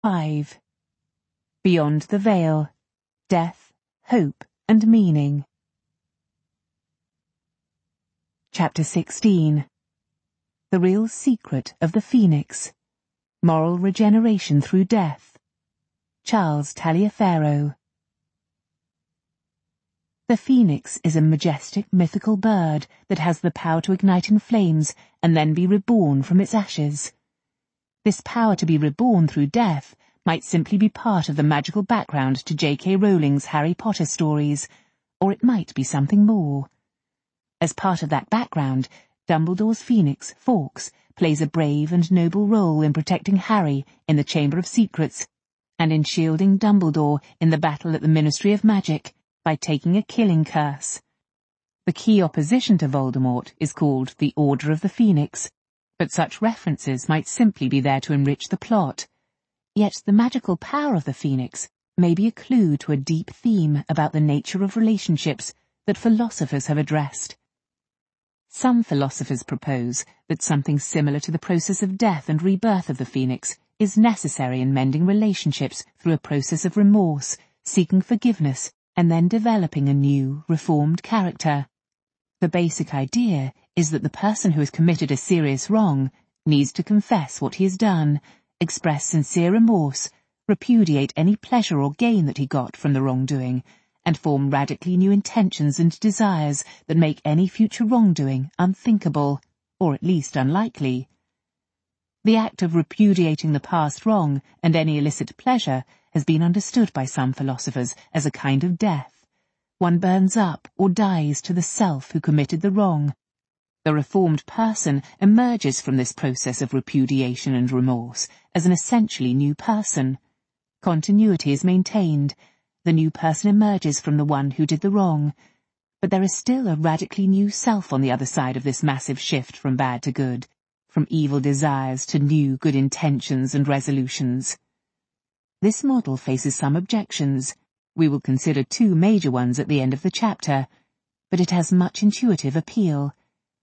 5. Beyond the Veil, Death, Hope and Meaning. Chapter 16. The Real Secret of the Phoenix, Moral Regeneration Through Death. Charles Taliaferro. The phoenix is a majestic mythical bird that has the power to ignite in flames and then be reborn from its ashes. This power to be reborn through death might simply be part of the magical background to J.K. Rowling's Harry Potter stories, or it might be something more. As part of that background, Dumbledore's phoenix, Fawkes, plays a brave and noble role in protecting Harry in the Chamber of Secrets, and in shielding Dumbledore in the battle at the Ministry of Magic by taking a killing curse. The key opposition to Voldemort is called the Order of the Phoenix, but such references might simply be there to enrich the plot. Yet the magical power of the phoenix may be a clue to a deep theme about the nature of relationships that philosophers have addressed. Some philosophers propose that something similar to the process of death and rebirth of the phoenix is necessary in mending relationships through a process of remorse, seeking forgiveness, and then developing a new, reformed character. The basic idea is that the person who has committed a serious wrong needs to confess what he has done, express sincere remorse, repudiate any pleasure or gain that he got from the wrongdoing, and form radically new intentions and desires that make any future wrongdoing unthinkable, or at least unlikely. The act of repudiating the past wrong and any illicit pleasure has been understood by some philosophers as a kind of death. One burns up or dies to the self who committed the wrong. The reformed person emerges from this process of repudiation and remorse as an essentially new person. Continuity is maintained. The new person emerges from the one who did the wrong. But there is still a radically new self on the other side of this massive shift from bad to good, from evil desires to new good intentions and resolutions. This model faces some objections. We will consider two major ones at the end of the chapter, but it has much intuitive appeal.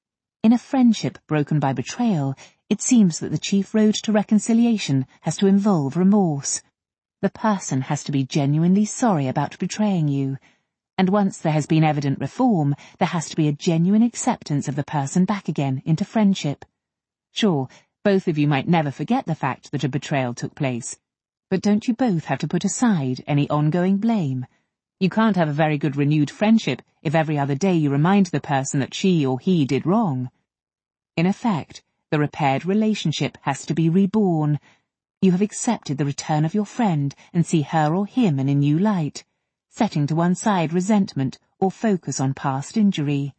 In a friendship broken by betrayal, it seems that the chief road to reconciliation has to involve remorse. The person has to be genuinely sorry about betraying you, and once there has been evident reform, there has to be a genuine acceptance of the person back again into friendship. Sure, both of you might never forget the fact that a betrayal took place, but don't you both have to put aside any ongoing blame? You can't have a very good renewed friendship if every other day you remind the person that she or he did wrong. In effect, the repaired relationship has to be reborn. You have accepted the return of your friend and see her or him in a new light, setting to one side resentment or focus on past injury.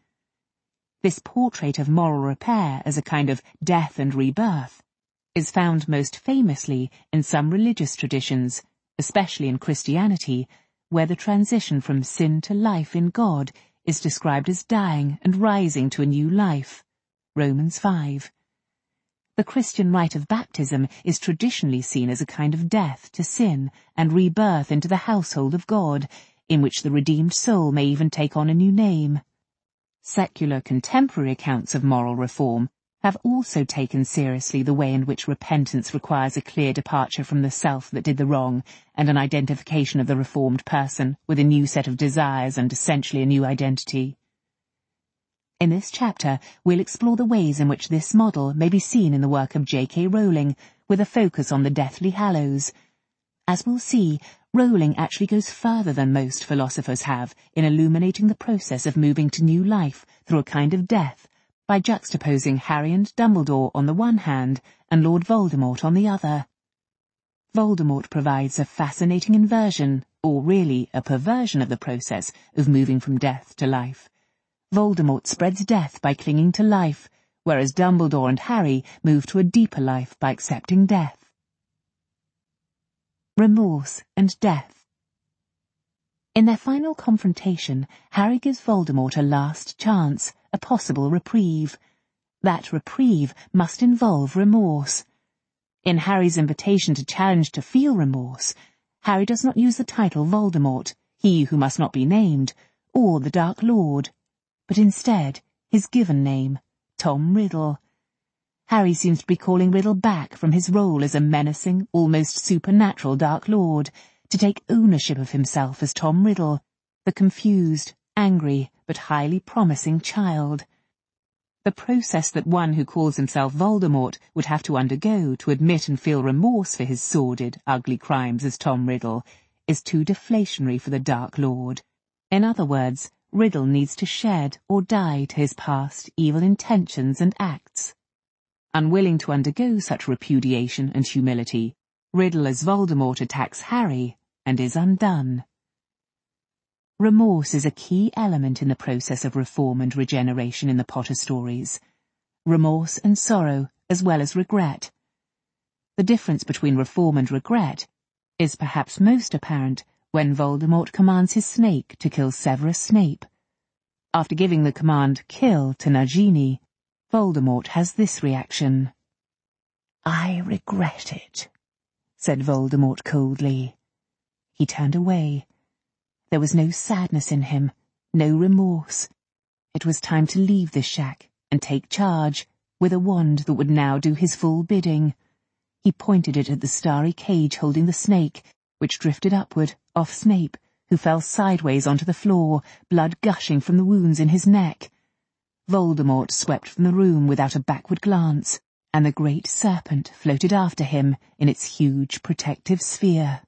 This portrait of moral repair as a kind of death and rebirth is found most famously in some religious traditions, especially in Christianity, where the transition from sin to life in God is described as dying and rising to a new life. Romans 5. The Christian rite of baptism is traditionally seen as a kind of death to sin and rebirth into the household of God, in which the redeemed soul may even take on a new name. Secular contemporary accounts of moral reform have also taken seriously the way in which repentance requires a clear departure from the self that did the wrong and an identification of the reformed person with a new set of desires and essentially a new identity. In this chapter, we'll explore the ways in which this model may be seen in the work of J.K. Rowling, with a focus on the Deathly Hallows. As we'll see, Rowling actually goes further than most philosophers have in illuminating the process of moving to new life through a kind of death, by juxtaposing Harry and Dumbledore on the one hand and Lord Voldemort on the other. Voldemort provides a fascinating inversion, or really a perversion of the process of moving from death to life. Voldemort spreads death by clinging to life, whereas Dumbledore and Harry move to a deeper life by accepting death. Remorse and death. In their final confrontation, Harry gives Voldemort a last chance, a possible reprieve. That reprieve must involve remorse. In Harry's invitation to challenge to feel remorse, Harry does not use the title Voldemort, he who must not be named, or the Dark Lord, but instead his given name, Tom Riddle. Harry seems to be calling Riddle back from his role as a menacing, almost supernatural Dark Lord, to take ownership of himself as Tom Riddle, the confused, angry, but highly promising child. The process that one who calls himself Voldemort would have to undergo to admit and feel remorse for his sordid, ugly crimes as Tom Riddle is too deflationary for the Dark Lord. In other words, Riddle needs to shed or die to his past evil intentions and acts. Unwilling to undergo such repudiation and humility, Riddle as Voldemort attacks Harry and is undone. Remorse is a key element in the process of reform and regeneration in the Potter stories. Remorse and sorrow, as well as regret. The difference between reform and regret is perhaps most apparent when Voldemort commands his snake to kill Severus Snape. After giving the command, "Kill," to Nagini, Voldemort has this reaction. "I regret it," said Voldemort coldly. He turned away. There was no sadness in him, no remorse. It was time to leave this shack and take charge, with a wand that would now do his full bidding. He pointed it at the starry cage holding the snake, which drifted upward, off Snape, who fell sideways onto the floor, blood gushing from the wounds in his neck. Voldemort swept from the room without a backward glance, and the great serpent floated after him in its huge protective sphere.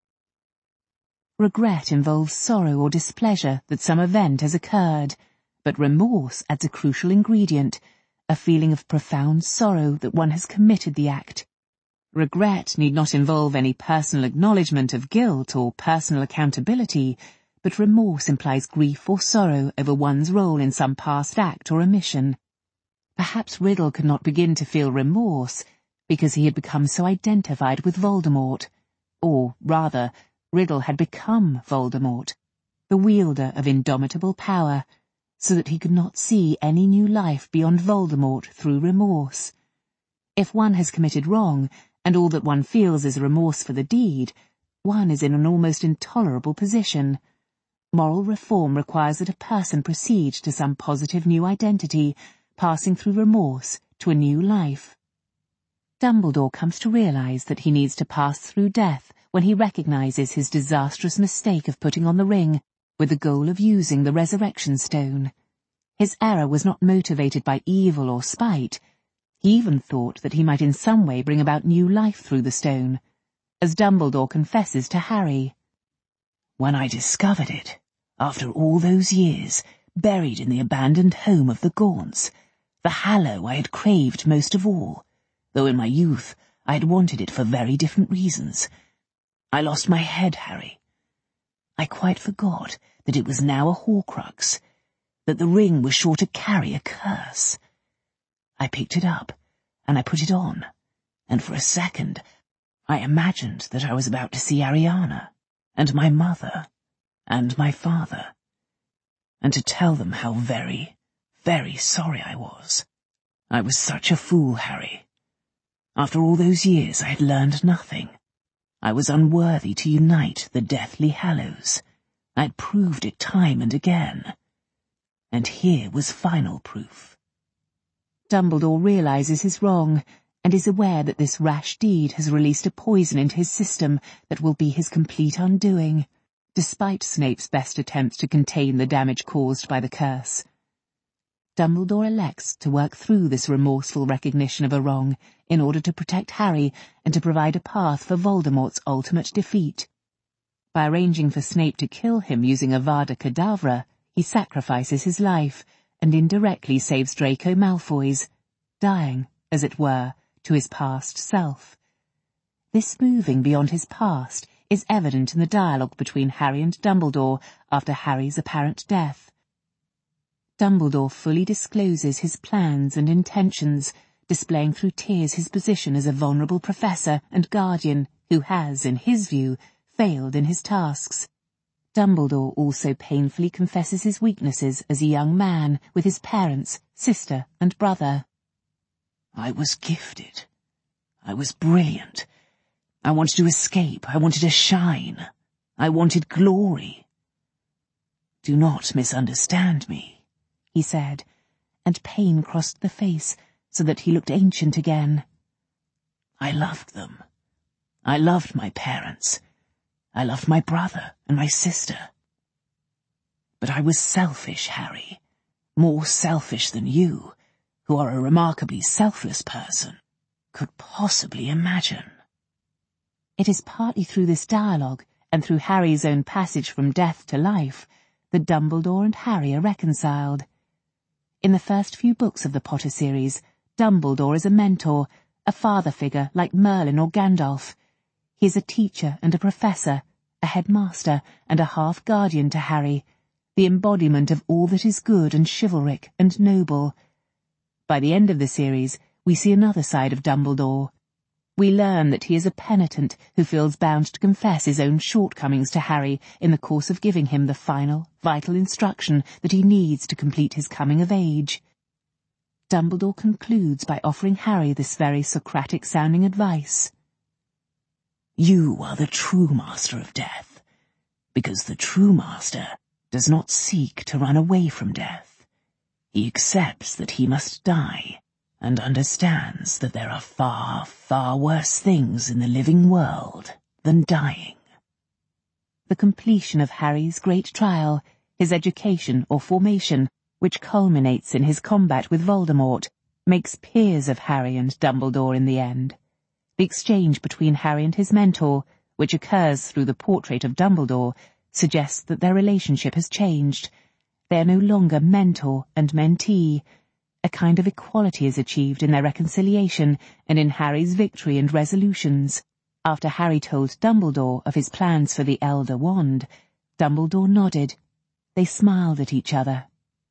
Regret involves sorrow or displeasure that some event has occurred, but remorse adds a crucial ingredient, a feeling of profound sorrow that one has committed the act. Regret need not involve any personal acknowledgement of guilt or personal accountability, but remorse implies grief or sorrow over one's role in some past act or omission. Perhaps Riddle could not begin to feel remorse because he had become so identified with Voldemort, or, rather, Riddle had become Voldemort, the wielder of indomitable power, so that he could not see any new life beyond Voldemort through remorse. If one has committed wrong, and all that one feels is remorse for the deed, one is in an almost intolerable position. Moral reform requires that a person proceed to some positive new identity, passing through remorse to a new life. Dumbledore comes to realize that he needs to pass through death when he recognizes his disastrous mistake of putting on the ring with the goal of using the Resurrection Stone. His error was not motivated by evil or spite. He even thought that he might in some way bring about new life through the stone, as Dumbledore confesses to Harry. "When I discovered it, after all those years, buried in the abandoned home of the Gaunts, the Hallow I had craved most of all, though in my youth I had wanted it for very different reasons. I lost my head, Harry. I quite forgot that it was now a Horcrux, that the ring was sure to carry a curse. I picked it up, and I put it on, and for a second I imagined that I was about to see Ariana, and my mother, and my father, and to tell them how very, very sorry I was. I was such a fool, Harry. After all those years I had learned nothing. I was unworthy to unite the Deathly Hallows. I had proved it time and again. And here was final proof." Dumbledore realizes his wrong, and is aware that this rash deed has released a poison into his system that will be his complete undoing, despite Snape's best attempts to contain the damage caused by the curse. Dumbledore elects to work through this remorseful recognition of a wrong in order to protect Harry and to provide a path for Voldemort's ultimate defeat. By arranging for Snape to kill him using Avada Kedavra, he sacrifices his life and indirectly saves Draco Malfoy's, dying, as it were, to his past self. This moving beyond his past is evident in the dialogue between Harry and Dumbledore after Harry's apparent death. Dumbledore fully discloses his plans and intentions, displaying through tears his position as a vulnerable professor and guardian who has, in his view, failed in his tasks. Dumbledore also painfully confesses his weaknesses as a young man with his parents, sister, and brother. "I was gifted. I was brilliant. I wanted to escape. I wanted to shine. I wanted glory. Do not misunderstand me," he said, and pain crossed the face, so that he looked ancient again. I loved them. I loved my parents. I loved my brother and my sister. But I was selfish, Harry. More selfish than you, who are a remarkably selfless person, could possibly imagine. It is partly through this dialogue, and through Harry's own passage from death to life, that Dumbledore and Harry are reconciled. In the first few books of the Potter series, Dumbledore is a mentor, a father figure like Merlin or Gandalf. He is a teacher and a professor, a headmaster and a half-guardian to Harry, the embodiment of all that is good and chivalric and noble. By the end of the series, we see another side of Dumbledore. We learn that he is a penitent who feels bound to confess his own shortcomings to Harry in the course of giving him the final, vital instruction that he needs to complete his coming of age. Dumbledore concludes by offering Harry this very Socratic-sounding advice. You are the true master of death, because the true master does not seek to run away from death. He accepts that he must die, and understands that there are far, far worse things in the living world than dying. The completion of Harry's great trial, his education or formation, which culminates in his combat with Voldemort, makes peers of Harry and Dumbledore in the end. The exchange between Harry and his mentor, which occurs through the portrait of Dumbledore, suggests that their relationship has changed. They are no longer mentor and mentee. A kind of equality is achieved in their reconciliation and in Harry's victory and resolutions. After Harry told Dumbledore of his plans for the Elder Wand, Dumbledore nodded. They smiled at each other.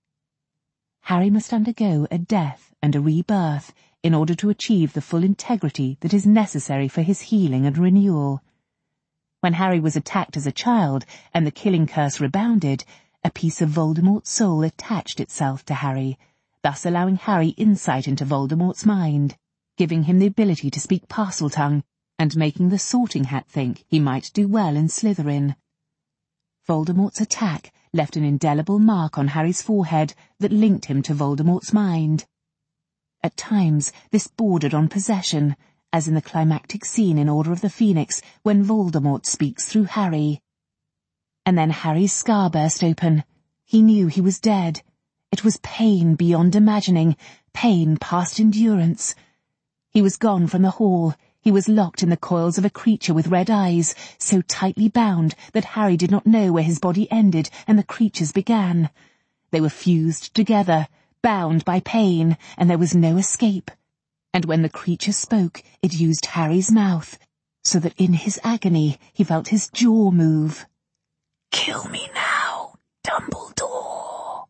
Harry must undergo a death and a rebirth in order to achieve the full integrity that is necessary for his healing and renewal. When Harry was attacked as a child and the killing curse rebounded, a piece of Voldemort's soul attached itself to Harry, thus allowing Harry insight into Voldemort's mind, giving him the ability to speak Parseltongue, and making the Sorting Hat think he might do well in Slytherin. Voldemort's attack left an indelible mark on Harry's forehead that linked him to Voldemort's mind. At times, this bordered on possession, as in the climactic scene in Order of the Phoenix when Voldemort speaks through Harry. And then Harry's scar burst open. He knew he was dead. It was pain beyond imagining, pain past endurance. He was gone from the hall. He was locked in the coils of a creature with red eyes, so tightly bound that Harry did not know where his body ended and the creature's began. They were fused together, bound by pain, and there was no escape. And when the creature spoke, it used Harry's mouth, so that in his agony he felt his jaw move. "Kill me now, Dumbledore."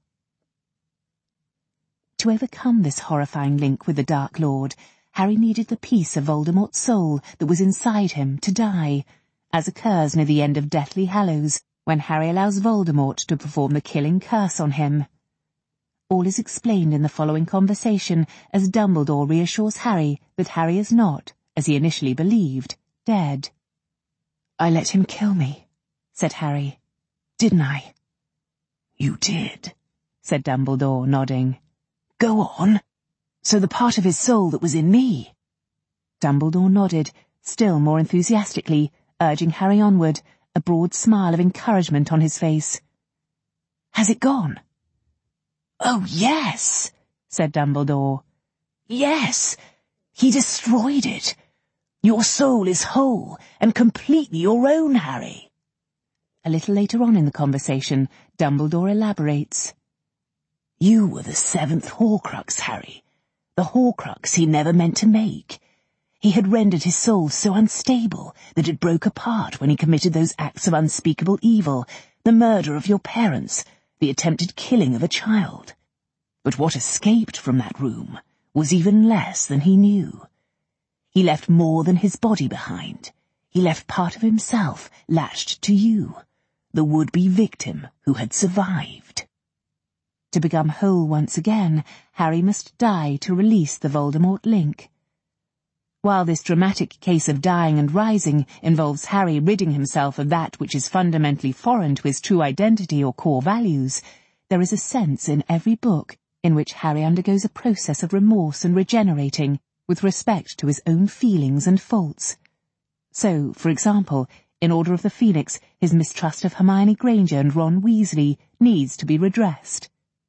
To overcome this horrifying link with the Dark Lord, Harry needed the piece of Voldemort's soul that was inside him to die, as occurs near the end of Deathly Hallows, when Harry allows Voldemort to perform the killing curse on him. All is explained in the following conversation as Dumbledore reassures Harry that Harry is not, as he initially believed, dead. "I let him kill me," said Harry. "Didn't I?" "You did," said Dumbledore, nodding. "Go on. So the part of his soul that was in me." Dumbledore nodded, still more enthusiastically, urging Harry onward, a broad smile of encouragement on his face. "Has it gone?" "Oh, yes," said Dumbledore. "Yes, he destroyed it. Your soul is whole and completely your own, Harry." A little later on in the conversation, Dumbledore elaborates. "You were the 7th Horcrux, Harry. The Horcrux he never meant to make. He had rendered his soul so unstable that it broke apart when he committed those acts of unspeakable evil, the murder of your parents, the attempted killing of a child. But what escaped from that room was even less than he knew. He left more than his body behind. He left part of himself latched to you, the would-be victim who had survived." To become whole once again, Harry must die to release the Voldemort link. While this dramatic case of dying and rising involves Harry ridding himself of that which is fundamentally foreign to his true identity or core values, there is a sense in every book in which Harry undergoes a process of remorse and regenerating with respect to his own feelings and faults. So, for example, in Order of the Phoenix, his mistrust of Hermione Granger and Ron Weasley needs to be redressed.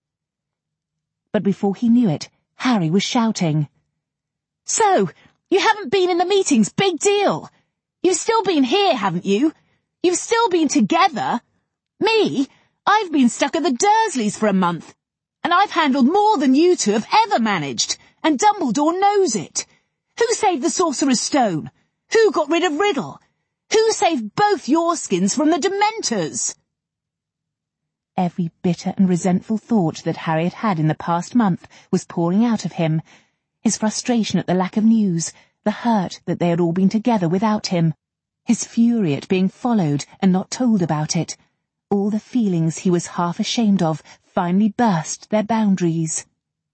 But before he knew it, Harry was shouting, "So, you haven't been in the meetings, big deal! You've still been here, haven't you? You've still been together? Me? I've been stuck at the Dursleys for a month, and I've handled more than you two have ever managed, and Dumbledore knows it. Who saved the Sorcerer's Stone? Who got rid of Riddle? Who saved both your skins from the Dementors?" Every bitter and resentful thought that Harry had had in the past month was pouring out of him. His frustration at the lack of news, the hurt that they had all been together without him, his fury at being followed and not told about it, all the feelings he was half ashamed of finally burst their boundaries.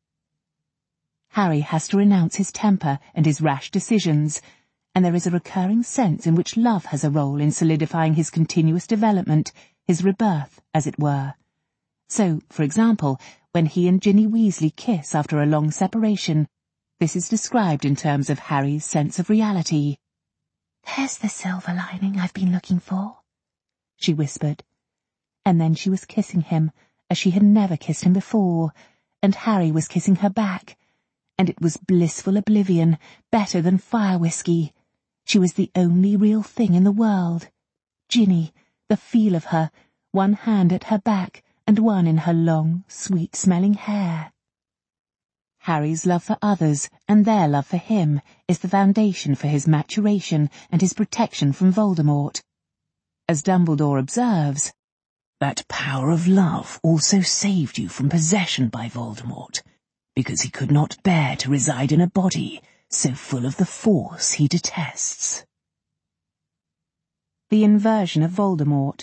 Harry has to renounce his temper and his rash decisions, and there is a recurring sense in which love has a role in solidifying his continuous development, his rebirth, as it were. So, for example, when he and Ginny Weasley kiss after a long separation, this is described in terms of Harry's sense of reality. "There's the silver lining I've been looking for," she whispered. And then she was kissing him as she had never kissed him before, and Harry was kissing her back, and it was blissful oblivion, better than fire whiskey. She was the only real thing in the world. Ginny, the feel of her, one hand at her back and one in her long, sweet-smelling hair. Harry's love for others and their love for him is the foundation for his maturation and his protection from Voldemort. As Dumbledore observes, "That power of love also saved you from possession by Voldemort, because he could not bear to reside in a body so full of the force he detests." The inversion of Voldemort.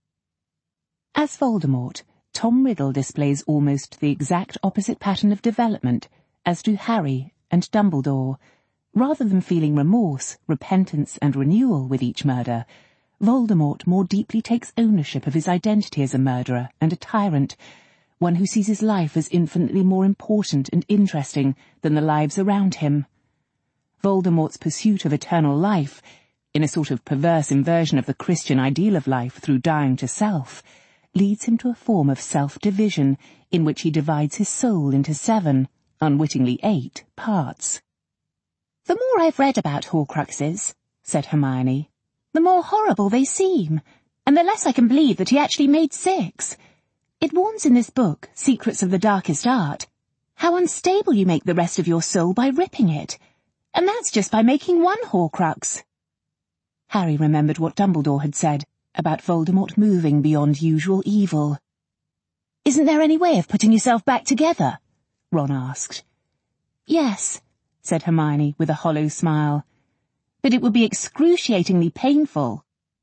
As Voldemort, Tom Riddle displays almost the exact opposite pattern of development as do Harry and Dumbledore. Rather than feeling remorse, repentance and renewal with each murder, Voldemort more deeply takes ownership of his identity as a murderer and a tyrant, one who sees his life as infinitely more important and interesting than the lives around him. Voldemort's pursuit of eternal life, in a sort of perverse inversion of the Christian ideal of life through dying to self, leads him to a form of self-division in which he divides his soul into 7, unwittingly 8, parts. "The more I've read about Horcruxes," said Hermione, "the more horrible they seem, and the less I can believe that he actually made 6. It warns in this book, Secrets of the Darkest Art, how unstable you make the rest of your soul by ripping it, and that's just by making one Horcrux." Harry remembered what Dumbledore had said about Voldemort moving beyond usual evil. "Isn't there any way of putting yourself back together?" Ron asked. "Yes," said Hermione with a hollow smile. "But it would be excruciatingly painful."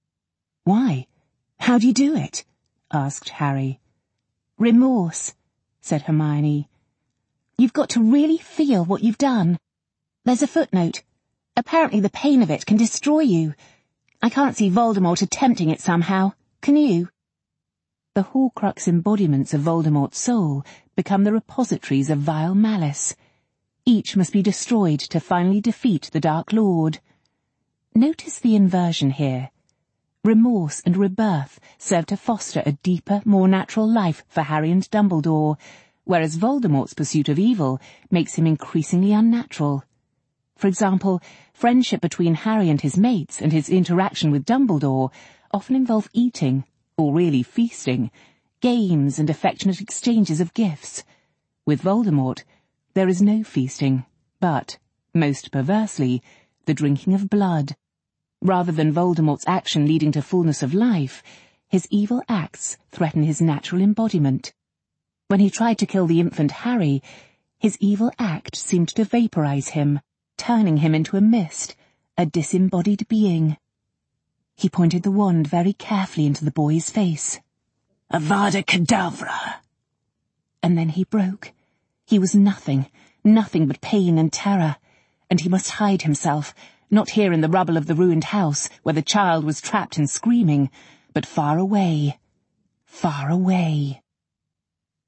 "Why? How do you do it?" asked Harry. "Remorse," said Hermione. "You've got to really feel what you've done. There's a footnote. Apparently the pain of it can destroy you. I can't see Voldemort attempting it somehow. Can you?" The Horcrux embodiments of Voldemort's soul become the repositories of vile malice. Each must be destroyed to finally defeat the Dark Lord. Notice the inversion here. Remorse and rebirth serve to foster a deeper, more natural life for Harry and Dumbledore, whereas Voldemort's pursuit of evil makes him increasingly unnatural. For example, friendship between Harry and his mates and his interaction with Dumbledore often involve eating, or really feasting, games and affectionate exchanges of gifts. With Voldemort, there is no feasting, but, most perversely, the drinking of blood. Rather than Voldemort's action leading to fullness of life, his evil acts threaten his natural embodiment. When he tried to kill the infant Harry, his evil act seemed to vaporize him, turning him into a mist, a disembodied being. He pointed the wand very carefully into the boy's face. "Avada Kedavra!" And then he broke. He was nothing but pain and terror, and he must hide himself, not here in the rubble of the ruined house where the child was trapped and screaming, but far away, far away.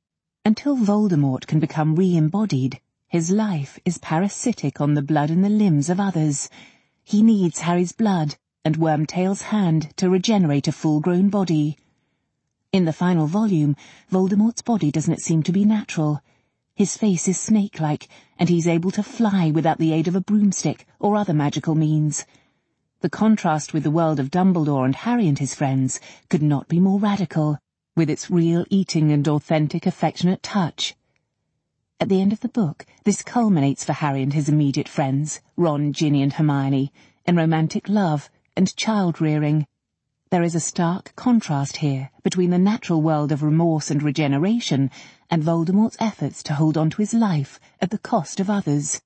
Until Voldemort can become re-embodied, his life is parasitic on the blood and the limbs of others. He needs Harry's blood and Wormtail's hand to regenerate a full-grown body. In the final volume, Voldemort's body doesn't seem to be natural. His face is snake-like, and he's able to fly without the aid of a broomstick or other magical means. The contrast with the world of Dumbledore and Harry and his friends could not be more radical, with its real eating and authentic affectionate touch. At the end of the book, this culminates for Harry and his immediate friends, Ron, Ginny and Hermione, in romantic love and child-rearing. There is a stark contrast here between the natural world of remorse and regeneration and Voldemort's efforts to hold on to his life at the cost of others.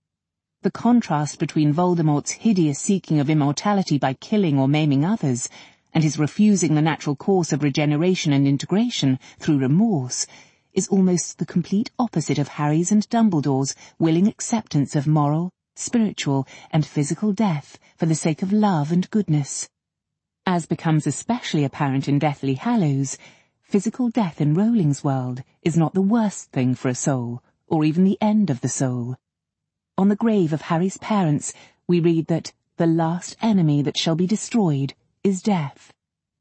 The contrast between Voldemort's hideous seeking of immortality by killing or maiming others and his refusing the natural course of regeneration and integration through remorse is almost the complete opposite of Harry's and Dumbledore's willing acceptance of moral, spiritual and physical death for the sake of love and goodness. As becomes especially apparent in Deathly Hallows, physical death in Rowling's world is not the worst thing for a soul, or even the end of the soul. On the grave of Harry's parents, we read that the last enemy that shall be destroyed is death.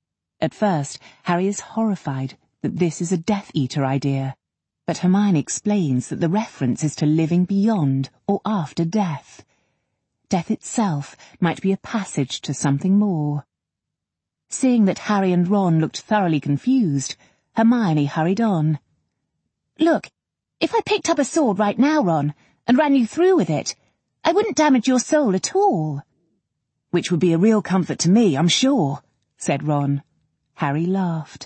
At first, Harry is horrified that this is a Death Eater idea, but Hermione explains that the reference is to living beyond or after death. Death itself might be a passage to something more. Seeing that Harry and Ron looked thoroughly confused, Hermione hurried on. "Look, if I picked up a sword right now, Ron, and ran you through with it, I wouldn't damage your soul at all." "Which would be a real comfort to me, I'm sure," said Ron. Harry laughed.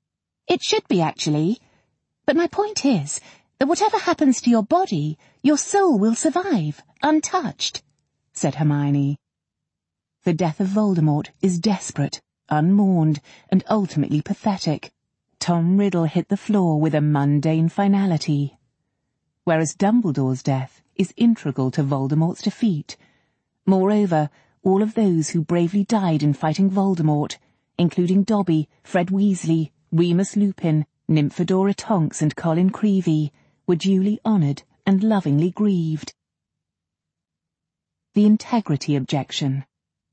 "It should be, actually. But my point is that whatever happens to your body, your soul will survive, untouched," said Hermione. The death of Voldemort is desperate, unmourned, and ultimately pathetic. Tom Riddle hit the floor with a mundane finality. Whereas Dumbledore's death is integral to Voldemort's defeat. Moreover, all of those who bravely died in fighting Voldemort, including Dobby, Fred Weasley, Remus Lupin, Nymphadora Tonks and Colin Creevey, were duly honoured and lovingly grieved. The integrity objection.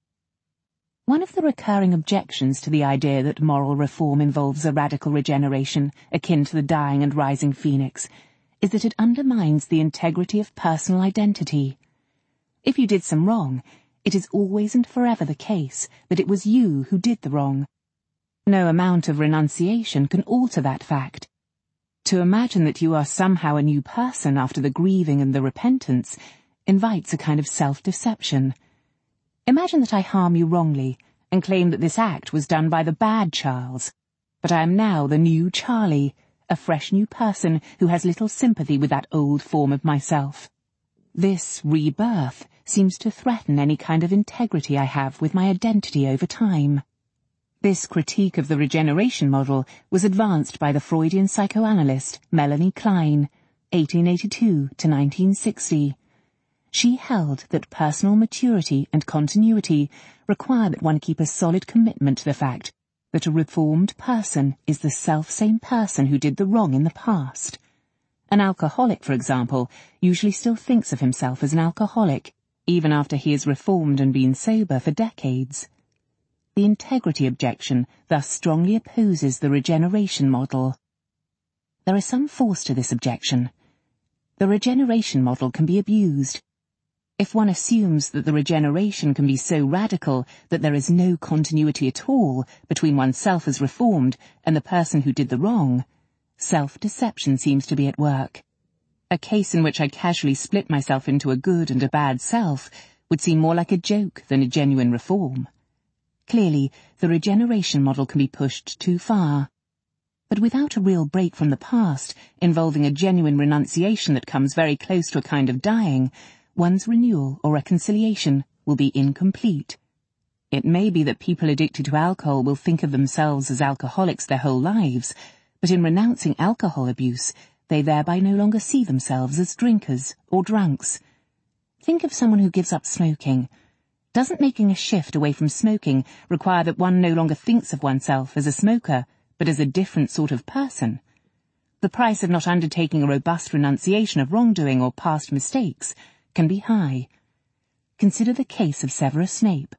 One of the recurring objections to the idea that moral reform involves a radical regeneration akin to the dying and rising phoenix is that it undermines the integrity of personal identity. If you did some wrong, it is always and forever the case that it was you who did the wrong. No amount of renunciation can alter that fact. To imagine that you are somehow a new person after the grieving and the repentance invites a kind of self-deception. Imagine that I harm you wrongly and claim that this act was done by the bad Charles, but I am now the new Charlie, a fresh new person who has little sympathy with that old form of myself. This rebirth seems to threaten any kind of integrity I have with my identity over time. This critique of the regeneration model was advanced by the Freudian psychoanalyst Melanie Klein, 1882 to 1960. She held that personal maturity and continuity require that one keep a solid commitment to the fact that a reformed person is the self-same person who did the wrong in the past. An alcoholic, for example, usually still thinks of himself as an alcoholic, even after he is reformed and been sober for decades. The integrity objection thus strongly opposes the regeneration model. There is some force to this objection. The regeneration model can be abused. If one assumes that the regeneration can be so radical that there is no continuity at all between oneself as reformed and the person who did the wrong, self-deception seems to be at work. A case in which I casually split myself into a good and a bad self would seem more like a joke than a genuine reform. Clearly, the regeneration model can be pushed too far. But without a real break from the past, involving a genuine renunciation that comes very close to a kind of dying, one's renewal or reconciliation will be incomplete. It may be that people addicted to alcohol will think of themselves as alcoholics their whole lives, but in renouncing alcohol abuse, they thereby no longer see themselves as drinkers or drunks. Think of someone who gives up smoking. Doesn't making a shift away from smoking require that one no longer thinks of oneself as a smoker, but as a different sort of person? The price of not undertaking a robust renunciation of wrongdoing or past mistakes can be high. Consider the case of Severus Snape.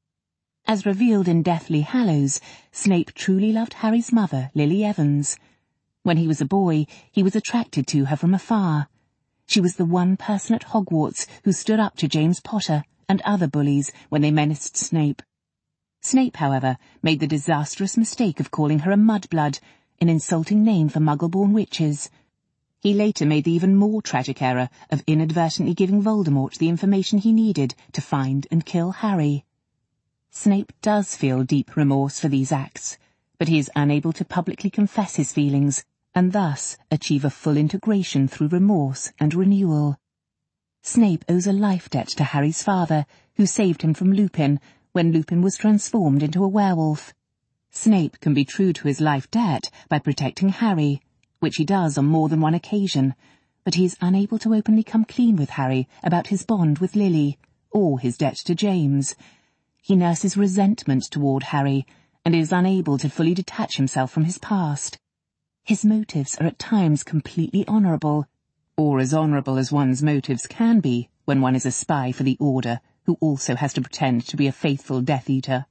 As revealed in Deathly Hallows, Snape truly loved Harry's mother, Lily Evans. When he was a boy, he was attracted to her from afar. She was the one person at Hogwarts who stood up to James Potter and other bullies when they menaced Snape. Snape, however, made the disastrous mistake of calling her a mudblood, an insulting name for Muggle-born witches. He later made the even more tragic error of inadvertently giving Voldemort the information he needed to find and kill Harry. Snape does feel deep remorse for these acts, but he is unable to publicly confess his feelings, and thus achieve a full integration through remorse and renewal. Snape owes a life debt to Harry's father, who saved him from Lupin when Lupin was transformed into a werewolf. Snape can be true to his life debt by protecting Harry, which he does on more than one occasion, but he is unable to openly come clean with Harry about his bond with Lily, or his debt to James. He nurses resentment toward Harry, and is unable to fully detach himself from his past. His motives are at times completely honourable, or as honourable as one's motives can be when one is a spy for the Order, who also has to pretend to be a faithful Death Eater.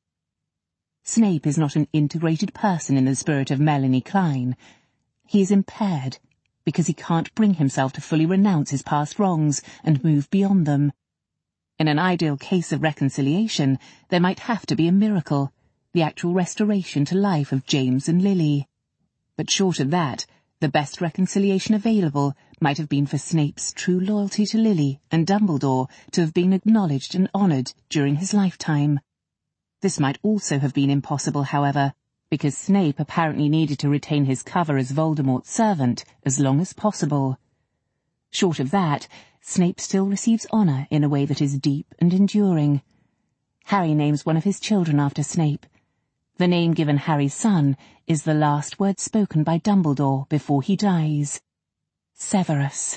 Snape is not an integrated person in the spirit of Melanie Klein. He is impaired, because he can't bring himself to fully renounce his past wrongs and move beyond them. In an ideal case of reconciliation, there might have to be a miracle, the actual restoration to life of James and Lily. But short of that, the best reconciliation available might have been for Snape's true loyalty to Lily and Dumbledore to have been acknowledged and honoured during his lifetime. This might also have been impossible, however, because Snape apparently needed to retain his cover as Voldemort's servant as long as possible. Short of that, Snape still receives honour in a way that is deep and enduring. Harry names one of his children after Snape. The name given Harry's son is the last word spoken by Dumbledore before he dies. Severus.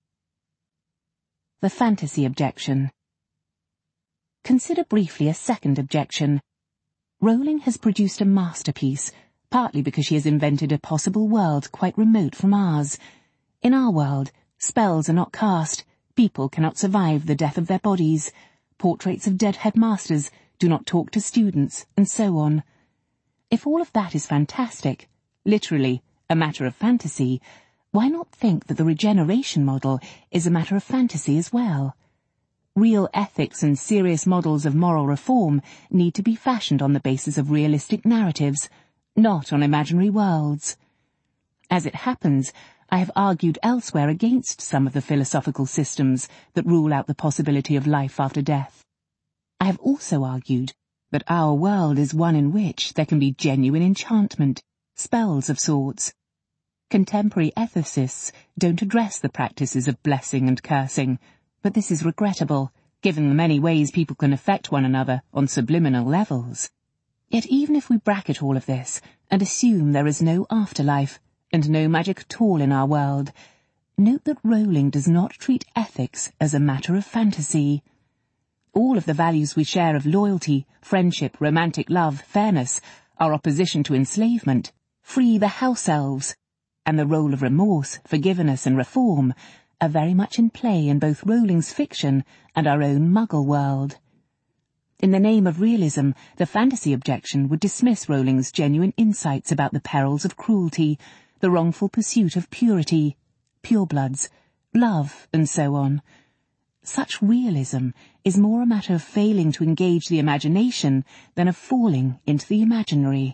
The fantasy objection. Consider briefly a second objection. Rowling has produced a masterpiece, partly because she has invented a possible world quite remote from ours. In our world, spells are not cast, people cannot survive the death of their bodies, portraits of dead headmasters do not talk to students, and so on. If all of that is fantastic, literally a matter of fantasy, why not think that the regeneration model is a matter of fantasy as well? Real ethics and serious models of moral reform need to be fashioned on the basis of realistic narratives, not on imaginary worlds. As it happens, I have argued elsewhere against some of the philosophical systems that rule out the possibility of life after death. I have also argued that our world is one in which there can be genuine enchantment, spells of sorts. Contemporary ethicists don't address the practices of blessing and cursing, but this is regrettable, given the many ways people can affect one another on subliminal levels. Yet even if we bracket all of this and assume there is no afterlife and no magic at all in our world, note that Rowling does not treat ethics as a matter of fantasy. All of the values we share of loyalty, friendship, romantic love, fairness, our opposition to enslavement, free the house elves, and the role of remorse, forgiveness and reform are very much in play in both Rowling's fiction and our own Muggle world. In the name of realism, the fantasy objection would dismiss Rowling's genuine insights about the perils of cruelty, the wrongful pursuit of purity, purebloods, love, and so on. Such realism is more a matter of failing to engage the imagination than of falling into the imaginary.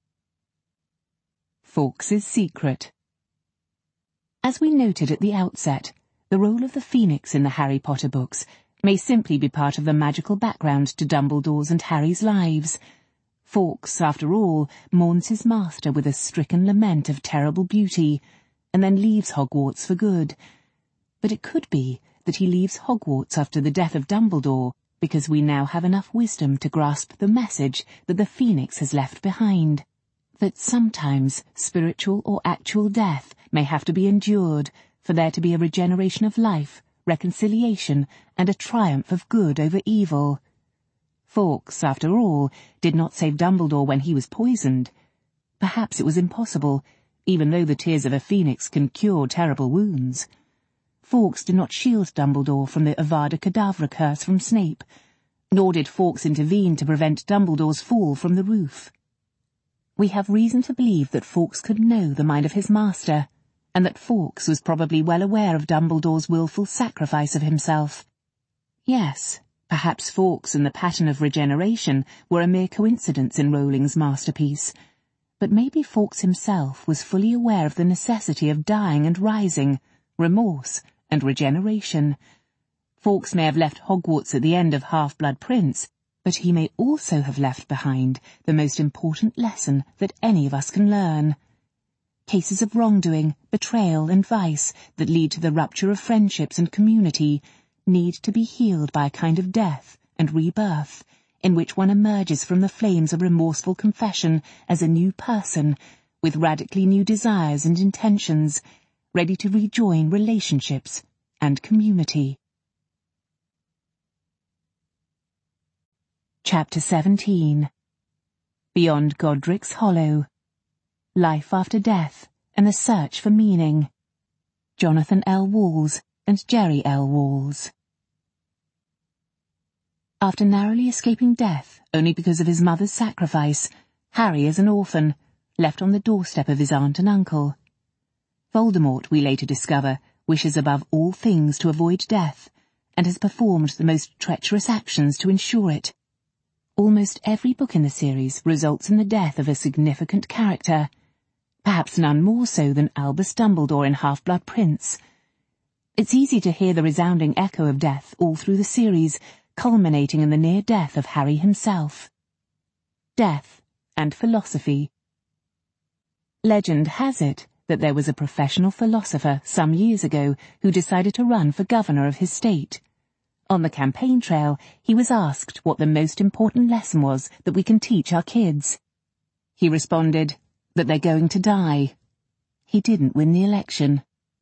Fawkes's Secret. As we noted at the outset, the role of the Phoenix in the Harry Potter books may simply be part of the magical background to Dumbledore's and Harry's lives. Fawkes, after all, mourns his master with a stricken lament of terrible beauty, and then leaves Hogwarts for good. But it could be that he leaves Hogwarts after the death of Dumbledore, because we now have enough wisdom to grasp the message that the Phoenix has left behind. That sometimes spiritual or actual death may have to be endured for there to be a regeneration of life, reconciliation, and a triumph of good over evil. Fawkes, after all, did not save Dumbledore when he was poisoned. Perhaps it was impossible, even though the tears of a phoenix can cure terrible wounds. Fawkes did not shield Dumbledore from the Avada Kedavra curse from Snape, nor did Fawkes intervene to prevent Dumbledore's fall from the roof. We have reason to believe that Fawkes could know the mind of his master, and that Fawkes was probably well aware of Dumbledore's willful sacrifice of himself. Yes, perhaps Fawkes and the pattern of regeneration were a mere coincidence in Rowling's masterpiece, but maybe Fawkes himself was fully aware of the necessity of dying and rising, remorse and regeneration. Fawkes may have left Hogwarts at the end of Half-Blood Prince, but he may also have left behind the most important lesson that any of us can learn. Cases of wrongdoing, betrayal and vice that lead to the rupture of friendships and community need to be healed by a kind of death and rebirth, in which one emerges from the flames of remorseful confession as a new person, with radically new desires and intentions, ready to rejoin relationships and community. Chapter 17. Beyond Godric's Hollow. Life After Death and the Search for Meaning. Jonathan L. Walls and Jerry L. Walls. After narrowly escaping death only because of his mother's sacrifice, Harry is an orphan, left on the doorstep of his aunt and uncle. Voldemort, we later discover, wishes above all things to avoid death, and has performed the most treacherous actions to ensure it. Almost every book in the series results in the death of a significant character, perhaps none more so than Albus Dumbledore in Half-Blood Prince. It's easy to hear the resounding echo of death all through the series, culminating in the near death of Harry himself. Death and philosophy. Legend has it that there was a professional philosopher some years ago who decided to run for governor of his state. On the campaign trail, he was asked what the most important lesson was that we can teach our kids. He responded that they're going to die. He didn't win the election.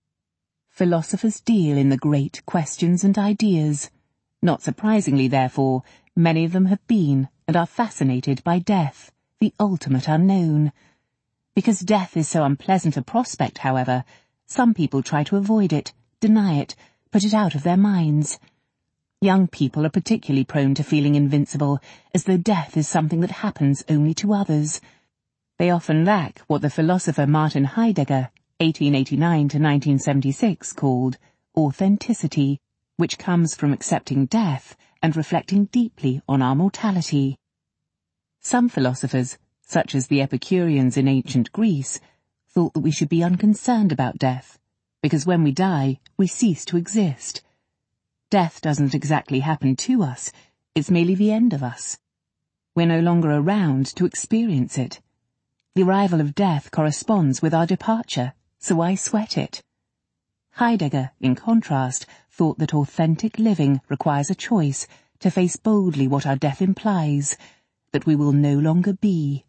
Philosophers deal in the great questions and ideas. Not surprisingly, therefore, many of them have been and are fascinated by death, the ultimate unknown. Because death is so unpleasant a prospect, however, some people try to avoid it, deny it, put it out of their minds. Young people are particularly prone to feeling invincible, as though death is something that happens only to others. They often lack what the philosopher Martin Heidegger, 1889 to 1976, called authenticity, which comes from accepting death and reflecting deeply on our mortality. Some philosophers, such as the Epicureans in ancient Greece, thought that we should be unconcerned about death, because when we die, we cease to exist. Death doesn't exactly happen to us, it's merely the end of us. We're no longer around to experience it. The arrival of death corresponds with our departure, so why sweat it? Heidegger, in contrast, thought that authentic living requires a choice to face boldly what our death implies, that we will no longer be.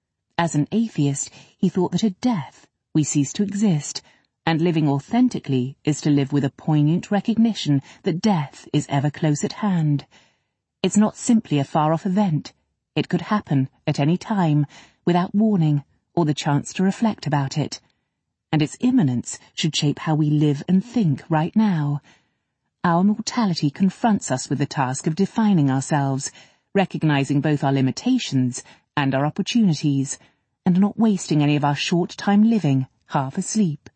As an atheist, he thought that at death we cease to exist, and living authentically is to live with a poignant recognition that death is ever close at hand. It's not simply a far-off event. It could happen at any time, without warning or the chance to reflect about it. And its imminence should shape how we live and think right now. Our mortality confronts us with the task of defining ourselves, recognizing both our limitations and our opportunities, and not wasting any of our short time living half asleep.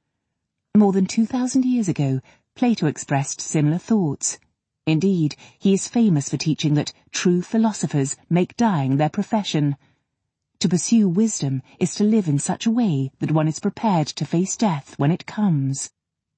More than 2,000 years ago, Plato expressed similar thoughts. Indeed, he is famous for teaching that true philosophers make dying their profession. To pursue wisdom is to live in such a way that one is prepared to face death when it comes.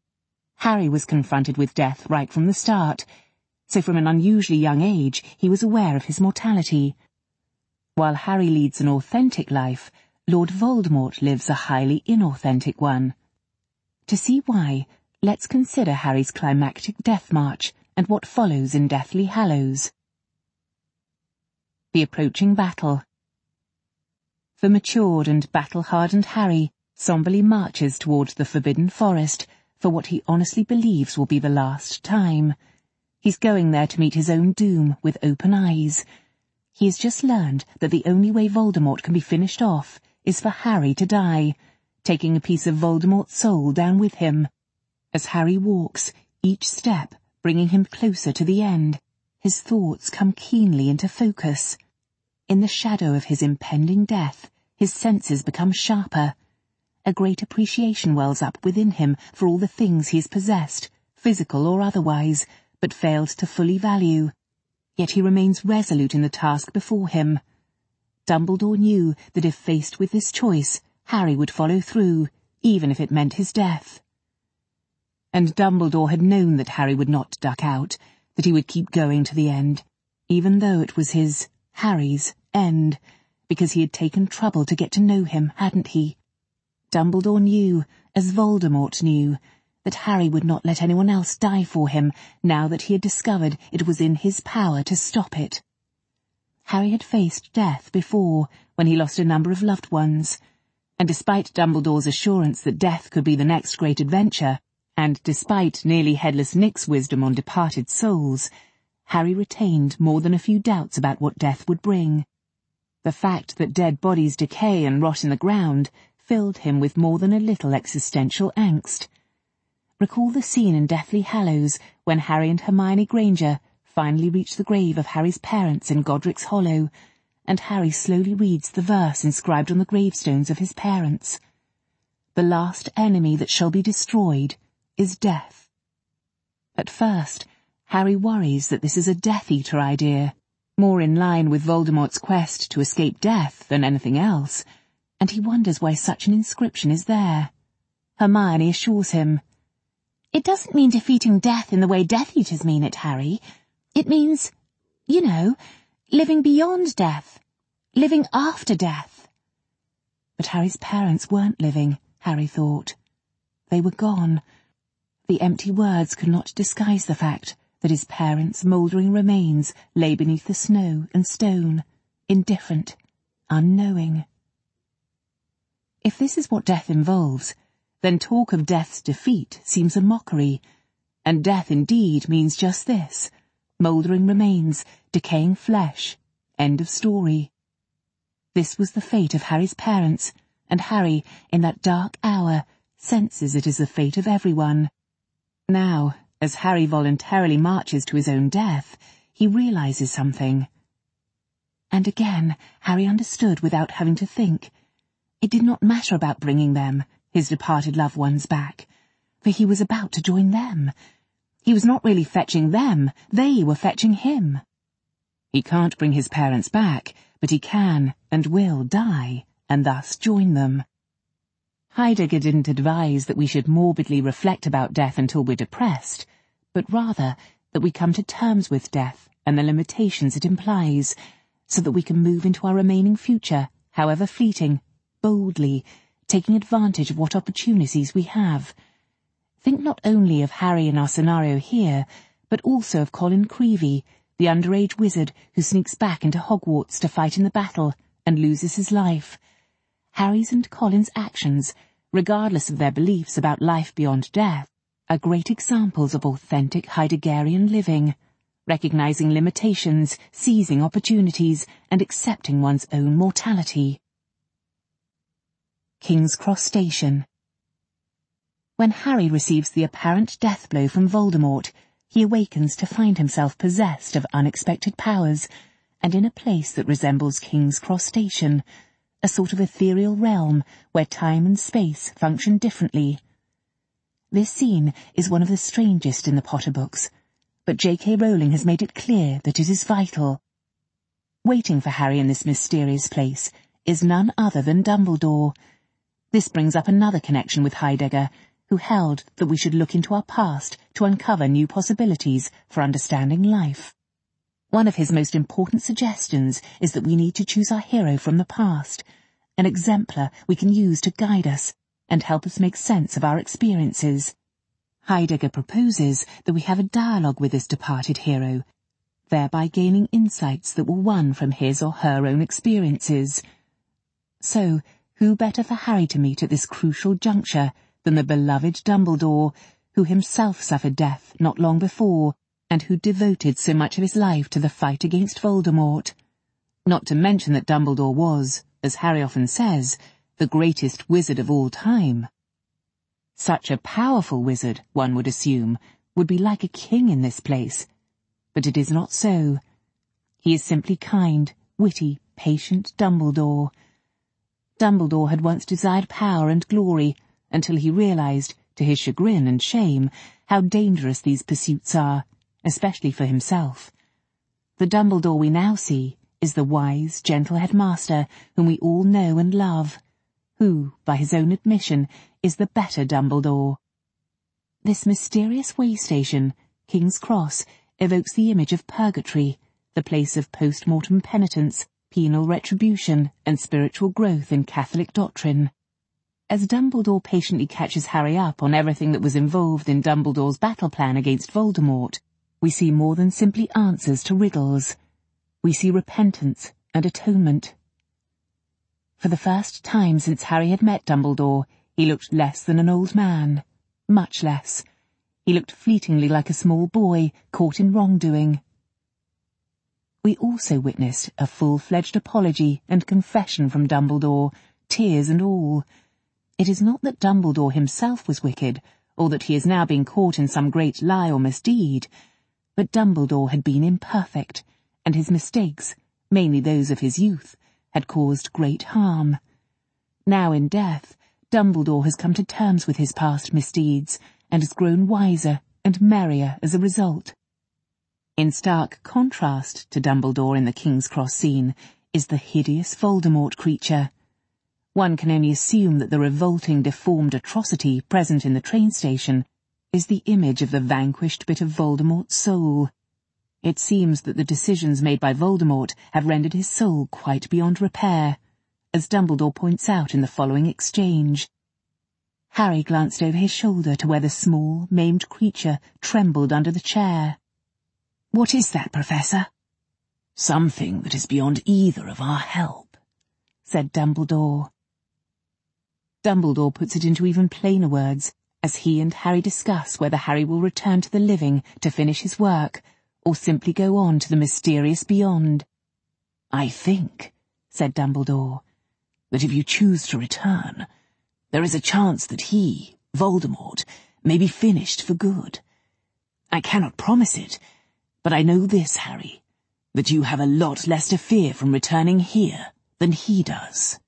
Harry was confronted with death right from the start, so from an unusually young age he was aware of his mortality. While Harry leads an authentic life, Lord Voldemort lives a highly inauthentic one. To see why, let's consider Harry's climactic death march and what follows in Deathly Hallows. The approaching battle. The matured and battle-hardened Harry somberly marches towards the Forbidden Forest for what he honestly believes will be the last time. He's going there to meet his own doom with open eyes. He has just learned that the only way Voldemort can be finished off is for Harry to die taking a piece of Voldemort's soul down with him. As Harry walks, each step bringing him closer to the end, his thoughts come keenly into focus. In the shadow of his impending death, his senses become sharper. A great appreciation wells up within him for all the things he has possessed, physical or otherwise, but failed to fully value. Yet he remains resolute in the task before him. Dumbledore knew that if faced with this choice, Harry would follow through, even if it meant his death. And Dumbledore had known that Harry would not duck out, that he would keep going to the end, even though it was his, Harry's, end, because he had taken trouble to get to know him, hadn't he? Dumbledore knew, as Voldemort knew, that Harry would not let anyone else die for him now that he had discovered it was in his power to stop it. Harry had faced death before, when he lost a number of loved ones, and despite Dumbledore's assurance that death could be the next great adventure, and despite nearly Headless Nick's wisdom on departed souls, Harry retained more than a few doubts about what death would bring. The fact that dead bodies decay and rot in the ground filled him with more than a little existential angst. Recall the scene in Deathly Hallows when Harry and Hermione Granger finally reach the grave of Harry's parents in Godric's Hollow, and Harry slowly reads the verse inscribed on the gravestones of his parents. The last enemy that shall be destroyed is death. At first, Harry worries that this is a Death Eater idea, more in line with Voldemort's quest to escape death than anything else, and he wonders why such an inscription is there. Hermione assures him, "It doesn't mean defeating death in the way Death Eaters mean it, Harry. It means, you know, living beyond death, living after death." But Harry's parents weren't living, Harry thought. They were gone. The empty words could not disguise the fact that his parents' mouldering remains lay beneath the snow and stone, indifferent, unknowing. If this is what death involves, then talk of death's defeat seems a mockery, and death indeed means just this, mouldering remains, decaying flesh, end of story. This was the fate of Harry's parents, and Harry, in that dark hour, senses it is the fate of everyone. Now, as Harry voluntarily marches to his own death, he realizes something. And again, Harry understood without having to think. It did not matter about bringing them, his departed loved ones, back, for he was about to join them. He was not really fetching them, they were fetching him. He can't bring his parents back, but he can and will die, and thus join them. Heidegger didn't advise that we should morbidly reflect about death until we're depressed, but rather that we come to terms with death and the limitations it implies, so that we can move into our remaining future, however fleeting, boldly, taking advantage of what opportunities we have. Think not only of Harry in our scenario here, but also of Colin Creevey, the underage wizard who sneaks back into Hogwarts to fight in the battle and loses his life. Harry's and Colin's actions, regardless of their beliefs about life beyond death, are great examples of authentic Heideggerian living, recognizing limitations, seizing opportunities, and accepting one's own mortality. King's Cross Station. When Harry receives the apparent death blow from Voldemort, he awakens to find himself possessed of unexpected powers, and in a place that resembles King's Cross Station, a sort of ethereal realm where time and space function differently. This scene is one of the strangest in the Potter books, but J.K. Rowling has made it clear that it is vital. Waiting for Harry in this mysterious place is none other than Dumbledore. This brings up another connection with Heidegger, who held that we should look into our past to uncover new possibilities for understanding life. One of his most important suggestions is that we need to choose our hero from the past, an exemplar we can use to guide us and help us make sense of our experiences. Heidegger proposes that we have a dialogue with this departed hero, thereby gaining insights that were won from his or her own experiences. So, who better for Harry to meet at this crucial juncture than the beloved Dumbledore, who himself suffered death not long before, and who devoted so much of his life to the fight against Voldemort. Not to mention that Dumbledore was, as Harry often says, the greatest wizard of all time. Such a powerful wizard, one would assume, would be like a king in this place. But it is not so. He is simply kind, witty, patient Dumbledore. Dumbledore had once desired power and glory until he realized, to his chagrin and shame, how dangerous these pursuits are, especially for himself. The Dumbledore we now see is the wise, gentle headmaster whom we all know and love, who, by his own admission, is the better Dumbledore. This mysterious way station, King's Cross, evokes the image of purgatory, the place of post-mortem penitence, penal retribution, and spiritual growth in Catholic doctrine. As Dumbledore patiently catches Harry up on everything that was involved in Dumbledore's battle plan against Voldemort, we see more than simply answers to riddles. We see repentance and atonement. For the first time since Harry had met Dumbledore, he looked less than an old man. Much less. He looked fleetingly like a small boy caught in wrongdoing. We also witnessed a full-fledged apology and confession from Dumbledore, tears and all. It is not that Dumbledore himself was wicked, or that he is now being caught in some great lie or misdeed, but Dumbledore had been imperfect, and his mistakes, mainly those of his youth, had caused great harm. Now in death, Dumbledore has come to terms with his past misdeeds, and has grown wiser and merrier as a result. In stark contrast to Dumbledore in the King's Cross scene is the hideous Voldemort creature. One can only assume that the revolting, deformed atrocity present in the train station is the image of the vanquished bit of Voldemort's soul. It seems that the decisions made by Voldemort have rendered his soul quite beyond repair, as Dumbledore points out in the following exchange. Harry glanced over his shoulder to where the small, maimed creature trembled under the chair. "What is that, Professor?" "Something that is beyond either of our help," said Dumbledore. Dumbledore puts it into even plainer words, as he and Harry discuss whether Harry will return to the living to finish his work, or simply go on to the mysterious beyond. "I think," said Dumbledore, "that if you choose to return, there is a chance that he, Voldemort, may be finished for good. I cannot promise it, but I know this, Harry, that you have a lot less to fear from returning here than he does."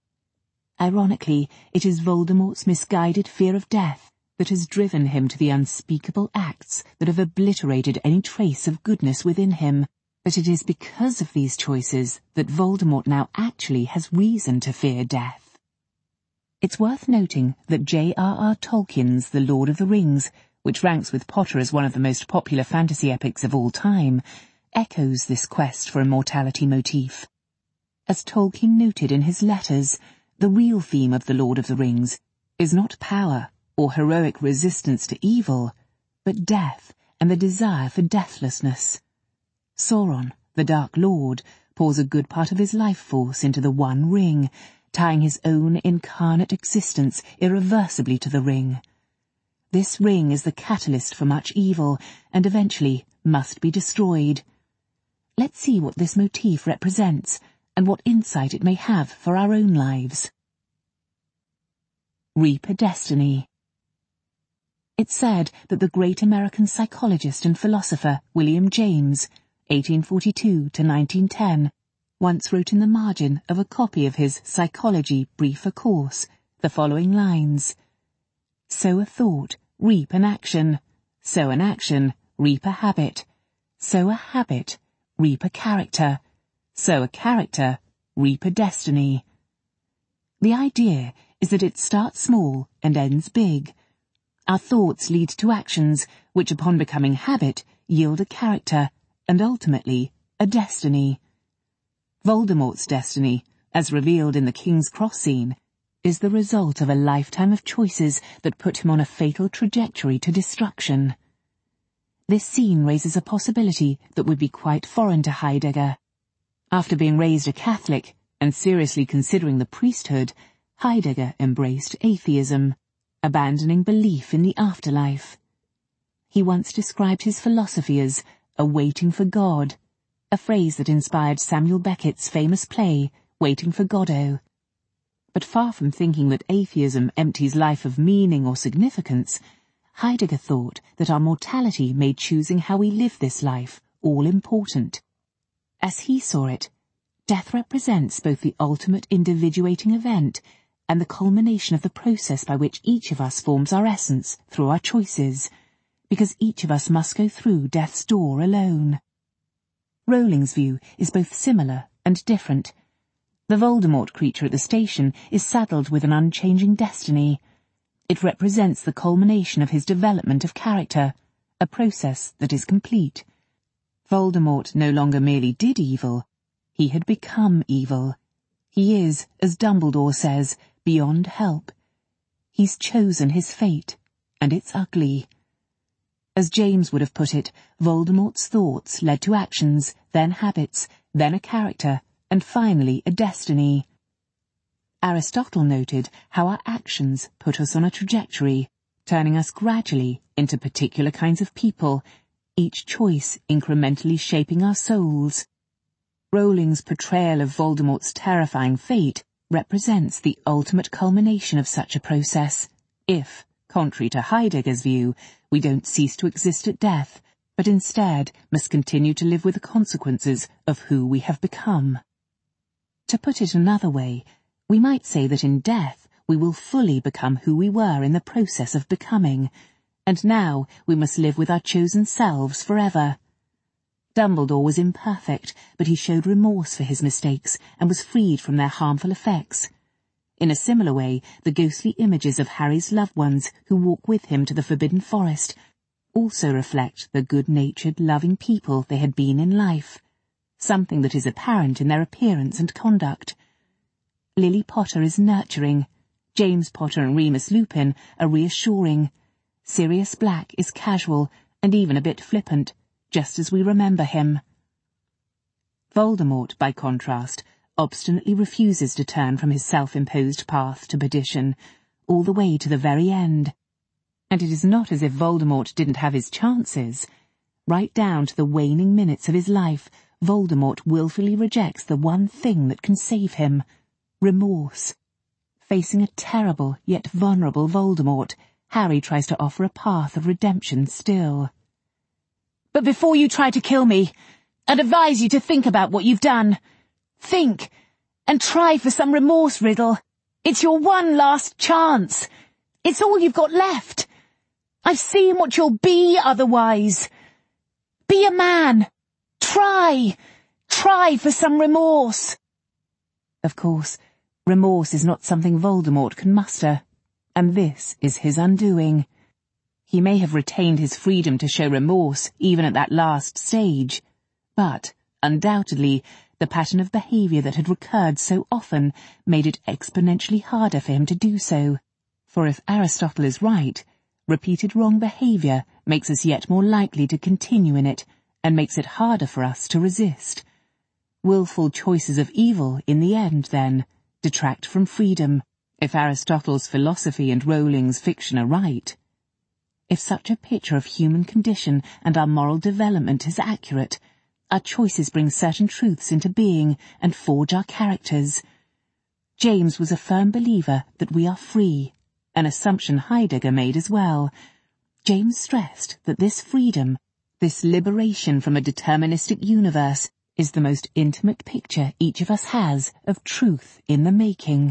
Ironically, it is Voldemort's misguided fear of death that has driven him to the unspeakable acts that have obliterated any trace of goodness within him, but it is because of these choices that Voldemort now actually has reason to fear death. It's worth noting that J.R.R. Tolkien's The Lord of the Rings, which ranks with Potter as one of the most popular fantasy epics of all time, echoes this quest for immortality motif. As Tolkien noted in his letters, the real theme of The Lord of the Rings is not power or heroic resistance to evil, but death and the desire for deathlessness. Sauron, the Dark Lord, pours a good part of his life force into the One Ring, tying his own incarnate existence irreversibly to the ring. This ring is the catalyst for much evil, and eventually must be destroyed. Let's see what this motif represents, and what insight it may have for our own lives. Reaper Destiny. It's said that the great American psychologist and philosopher William James, 1842 to 1910, once wrote in the margin of a copy of his Psychology Briefer Course the following lines: "Sow a thought, reap an action. Sow an action, reap a habit. Sow a habit, reap a character. Sow a character, reap a destiny." The idea is that it starts small and ends big. Our thoughts lead to actions, which upon becoming habit, yield a character, and ultimately, a destiny. Voldemort's destiny, as revealed in the King's Cross scene, is the result of a lifetime of choices that put him on a fatal trajectory to destruction. This scene raises a possibility that would be quite foreign to Heidegger. After being raised a Catholic and seriously considering the priesthood, Heidegger embraced atheism, abandoning belief in the afterlife. He once described his philosophy as a waiting for God, a phrase that inspired Samuel Beckett's famous play, Waiting for Godot. But far from thinking that atheism empties life of meaning or significance, Heidegger thought that our mortality made choosing how we live this life all important. As he saw it, death represents both the ultimate individuating event and the culmination of the process by which each of us forms our essence through our choices, because each of us must go through death's door alone. Rolling's view is both similar and different. The Voldemort creature at the station is saddled with an unchanging destiny. It represents the culmination of his development of character, a process that is complete. Voldemort no longer merely did evil, he had become evil. He is, as Dumbledore says, beyond help. He's chosen his fate, and it's ugly. As James would have put it, Voldemort's thoughts led to actions, then habits, then a character, and finally a destiny. Aristotle noted how our actions put us on a trajectory, turning us gradually into particular kinds of people, each choice incrementally shaping our souls. Rowling's portrayal of Voldemort's terrifying fate represents the ultimate culmination of such a process, if, contrary to Heidegger's view, we don't cease to exist at death, but instead must continue to live with the consequences of who we have become. To put it another way, we might say that in death we will fully become who we were in the process of becoming, and now we must live with our chosen selves forever. Dumbledore was imperfect, but he showed remorse for his mistakes and was freed from their harmful effects. In a similar way, the ghostly images of Harry's loved ones who walk with him to the Forbidden Forest also reflect the good-natured, loving people they had been in life, something that is apparent in their appearance and conduct. Lily Potter is nurturing, James Potter and Remus Lupin are reassuring, Sirius Black is casual and even a bit flippant, just as we remember him. Voldemort, by contrast, obstinately refuses to turn from his self-imposed path to perdition, all the way to the very end. And it is not as if Voldemort didn't have his chances. Right down to the waning minutes of his life, Voldemort willfully rejects the one thing that can save him: remorse. Facing a terrible yet vulnerable Voldemort, Harry tries to offer a path of redemption still. "But before you try to kill me, I'd advise you to think about what you've done. Think, and try for some remorse, Riddle. It's your one last chance. It's all you've got left. I've seen what you'll be otherwise. Be a man. Try for some remorse." Of course, remorse is not something Voldemort can muster, and this is his undoing. He may have retained his freedom to show remorse even at that last stage, but, undoubtedly, the pattern of behaviour that had recurred so often made it exponentially harder for him to do so. For if Aristotle is right, repeated wrong behaviour makes us yet more likely to continue in it, and makes it harder for us to resist. Willful choices of evil, in the end, then, detract from freedom, if Aristotle's philosophy and Rowling's fiction are right. If such a picture of human condition and our moral development is accurate, our choices bring certain truths into being and forge our characters. James was a firm believer that we are free, an assumption Heidegger made as well. James stressed that this freedom, this liberation from a deterministic universe, is the most intimate picture each of us has of truth in the making.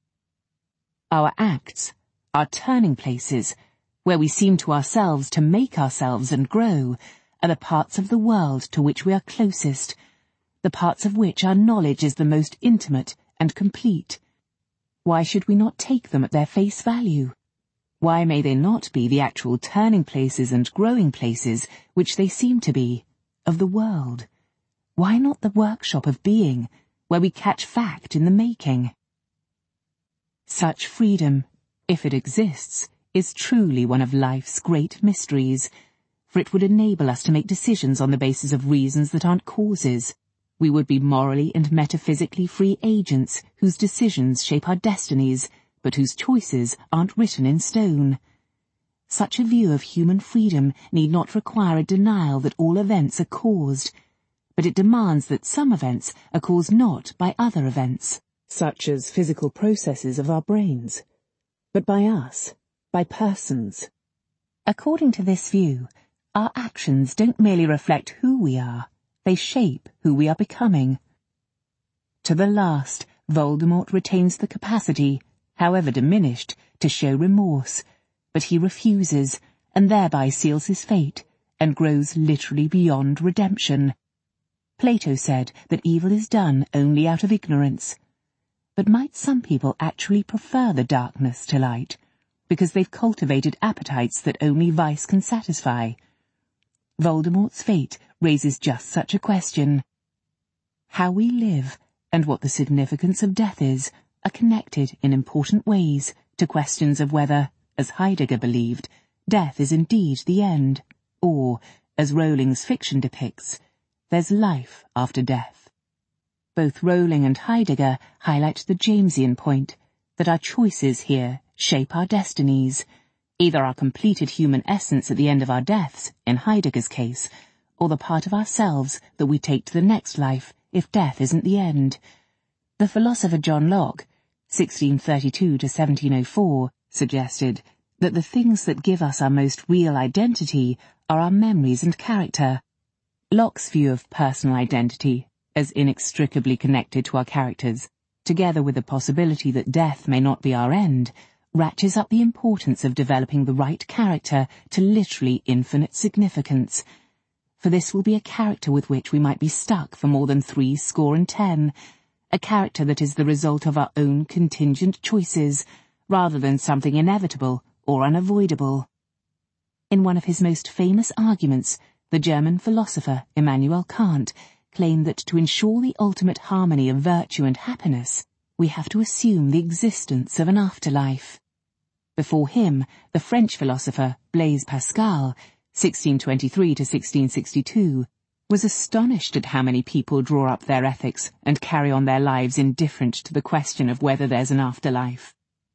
Our acts, our turning places, where we seem to ourselves to make ourselves and grow, are the parts of the world to which we are closest, the parts of which our knowledge is the most intimate and complete. Why should we not take them at their face value? Why may they not be the actual turning places and growing places which they seem to be, of the world? Why not the workshop of being, where we catch fact in the making? Such freedom, if it exists, is truly one of life's great mysteries, for it would enable us to make decisions on the basis of reasons that aren't causes. We would be morally and metaphysically free agents whose decisions shape our destinies, but whose choices aren't written in stone. Such a view of human freedom need not require a denial that all events are caused, but it demands that some events are caused not by other events, such as physical processes of our brains, but by us, by persons. According to this view, our actions don't merely reflect who we are, they shape who we are becoming. To the last, Voldemort retains the capacity, however diminished, to show remorse, but he refuses, and thereby seals his fate, and grows literally beyond redemption. Plato said that evil is done only out of ignorance. But might some people actually prefer the darkness to light, because they've cultivated appetites that only vice can satisfy? Voldemort's fate raises just such a question. How we live, and what the significance of death is, are connected in important ways to questions of whether, as Heidegger believed, death is indeed the end, or, as Rowling's fiction depicts, there's life after death. Both Rowling and Heidegger highlight the Jamesian point, that our choices here shape our destinies, either our completed human essence at the end of our deaths, in Heidegger's case, or the part of ourselves that we take to the next life if death isn't the end. The philosopher John Locke, 1632 to 1704, suggested that the things that give us our most real identity are our memories and character. Locke's view of personal identity, as inextricably connected to our characters, together with the possibility that death may not be our end, ratchets up the importance of developing the right character to literally infinite significance. For this will be a character with which we might be stuck for more than 70, a character that is the result of our own contingent choices, rather than something inevitable or unavoidable. In one of his most famous arguments, the German philosopher Immanuel Kant claimed that to ensure the ultimate harmony of virtue and happiness, we have to assume the existence of an afterlife. Before him, the French philosopher Blaise Pascal, 1623 to 1662, was astonished at how many people draw up their ethics and carry on their lives indifferent to the question of whether there's an afterlife.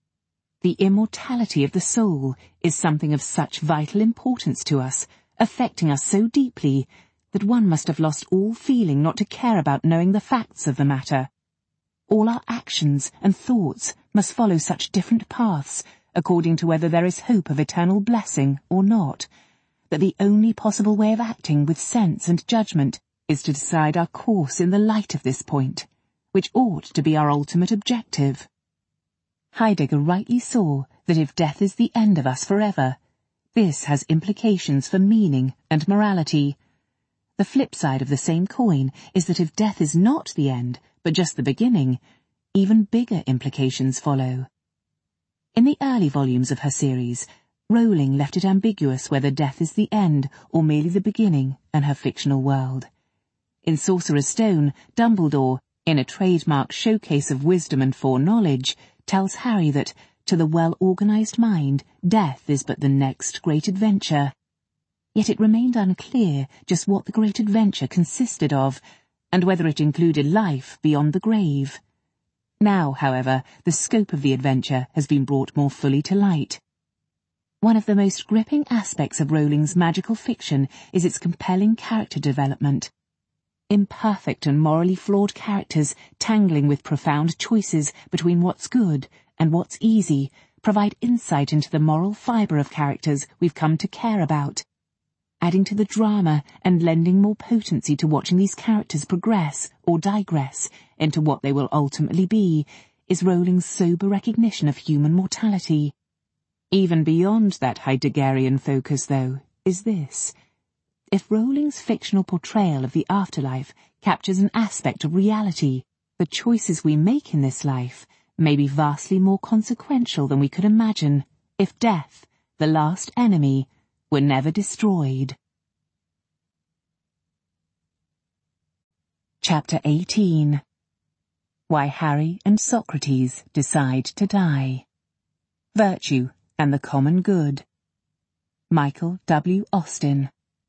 The immortality of the soul is something of such vital importance to us, affecting us so deeply, that one must have lost all feeling not to care about knowing the facts of the matter. All our actions and thoughts must follow such different paths, according to whether there is hope of eternal blessing or not, that the only possible way of acting with sense and judgment is to decide our course in the light of this point, which ought to be our ultimate objective. Heidegger rightly saw that if death is the end of us forever, this has implications for meaning and morality. The flip side of the same coin is that if death is not the end, but just the beginning, even bigger implications follow. In the early volumes of her series, Rowling left it ambiguous whether death is the end or merely the beginning in her fictional world. In Sorcerer's Stone, Dumbledore, in a trademark showcase of wisdom and foreknowledge, tells Harry that, to the well-organized mind, death is but the next great adventure. Yet it remained unclear just what the great adventure consisted of, and whether it included life beyond the grave. Now, however, the scope of the adventure has been brought more fully to light. One of the most gripping aspects of Rowling's magical fiction is its compelling character development. Imperfect and morally flawed characters tangling with profound choices between what's good and what's easy provide insight into the moral fibre of characters we've come to care about, adding to the drama and lending more potency to watching these characters progress or digress into what they will ultimately be, is Rowling's sober recognition of human mortality. Even beyond that Heideggerian focus, though, is this. If Rowling's fictional portrayal of the afterlife captures an aspect of reality, the choices we make in this life may be vastly more consequential than we could imagine if death, the last enemy, were never destroyed. Chapter 18. Why Harry and Socrates Decide to Die. Virtue and the Common Good. Michael W. Austin.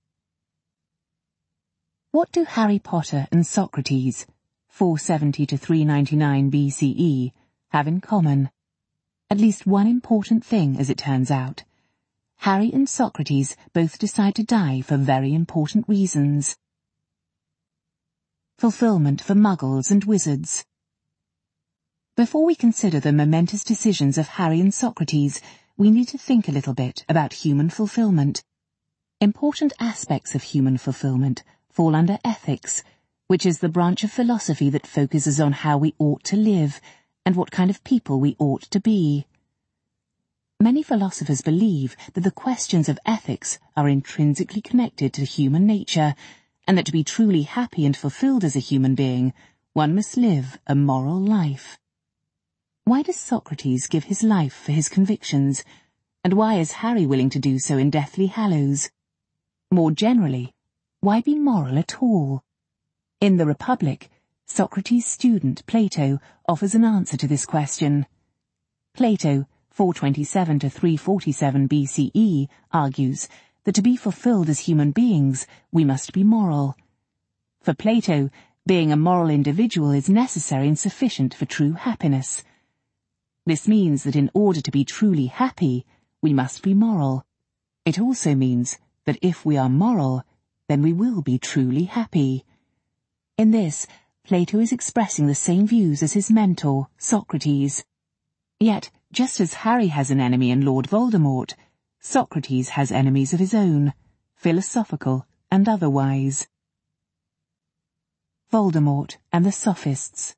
What do Harry Potter and Socrates, 470 to 399 BCE, have in common? At least one important thing, as it turns out. Harry and Socrates both decide to die for very important reasons. Fulfillment for muggles and wizards. Before we consider the momentous decisions of Harry and Socrates, we need to think a little bit about human fulfillment. Important aspects of human fulfillment fall under ethics, which is the branch of philosophy that focuses on how we ought to live and what kind of people we ought to be. Many philosophers believe that the questions of ethics are intrinsically connected to human nature, and that to be truly happy and fulfilled as a human being, one must live a moral life. Why does Socrates give his life for his convictions, and why is Harry willing to do so in Deathly Hallows? More generally, why be moral at all? In the Republic, Socrates' student Plato offers an answer to this question. Plato, 427 to 347 BCE, argues that to be fulfilled as human beings, we must be moral. For Plato, being a moral individual is necessary and sufficient for true happiness. This means that in order to be truly happy, we must be moral. It also means that if we are moral, then we will be truly happy. In this, Plato is expressing the same views as his mentor, Socrates. Yet, just as Harry has an enemy in Lord Voldemort, Socrates has enemies of his own, philosophical and otherwise. Voldemort and the Sophists.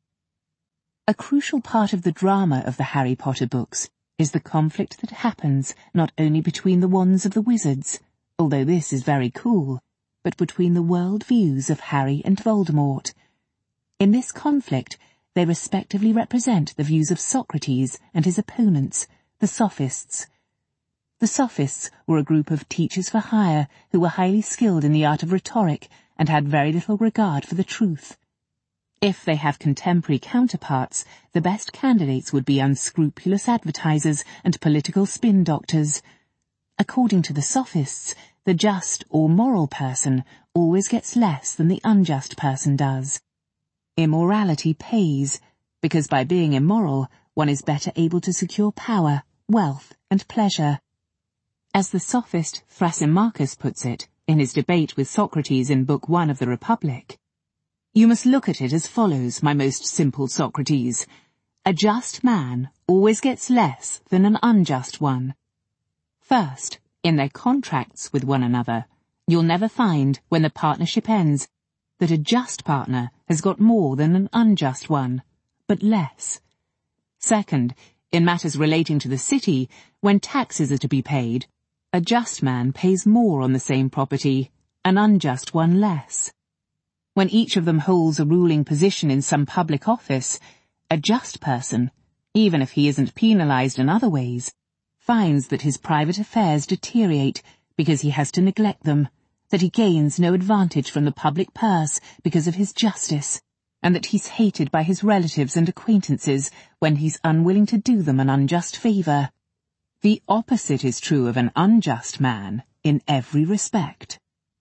A crucial part of the drama of the Harry Potter books is the conflict that happens not only between the wands of the wizards, although this is very cool, but between the world views of Harry and Voldemort. In this conflict, they respectively represent the views of Socrates and his opponents, the Sophists. The Sophists were a group of teachers for hire who were highly skilled in the art of rhetoric and had very little regard for the truth. If they have contemporary counterparts, the best candidates would be unscrupulous advertisers and political spin doctors. According to the Sophists, the just or moral person always gets less than the unjust person does. Immorality pays, because by being immoral, one is better able to secure power, wealth, and pleasure. As the sophist Thrasymachus puts it, in his debate with Socrates in Book 1 of the Republic, "You must look at it as follows, my most simple Socrates. A just man always gets less than an unjust one. First, in their contracts with one another, you'll never find, when the partnership ends, that a just partner has got more than an unjust one, but less. Second, in matters relating to the city, when taxes are to be paid, a just man pays more on the same property, an unjust one less. When each of them holds a ruling position in some public office, a just person, even if he isn't penalized in other ways, finds that his private affairs deteriorate because he has to neglect them, that he gains no advantage from the public purse because of his justice, and that he's hated by his relatives and acquaintances when he's unwilling to do them an unjust favor. The opposite is true of an unjust man in every respect.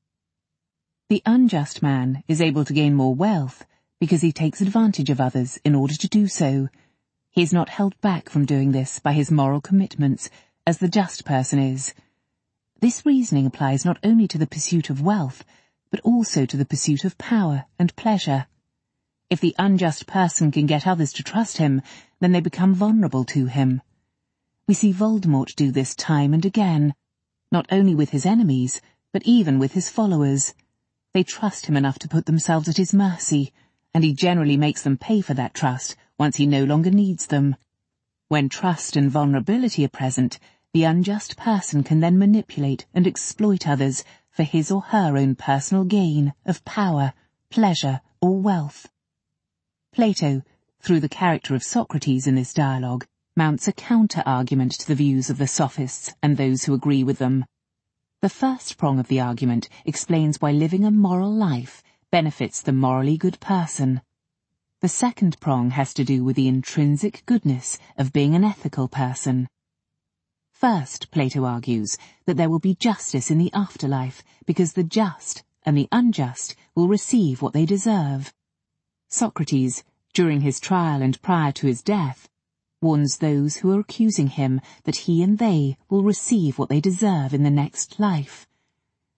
The unjust man is able to gain more wealth because he takes advantage of others in order to do so. He is not held back from doing this by his moral commitments, as the just person is. This reasoning applies not only to the pursuit of wealth, but also to the pursuit of power and pleasure. If the unjust person can get others to trust him, then they become vulnerable to him. We see Voldemort do this time and again, not only with his enemies, but even with his followers. They trust him enough to put themselves at his mercy, and he generally makes them pay for that trust once he no longer needs them. When trust and vulnerability are present, the unjust person can then manipulate and exploit others for his or her own personal gain of power, pleasure, or wealth. Plato, through the character of Socrates in this dialogue, mounts a counter-argument to the views of the Sophists and those who agree with them. The first prong of the argument explains why living a moral life benefits the morally good person. The second prong has to do with the intrinsic goodness of being an ethical person. First, Plato argues that there will be justice in the afterlife because the just and the unjust will receive what they deserve. Socrates, during his trial and prior to his death, warns those who are accusing him that he and they will receive what they deserve in the next life.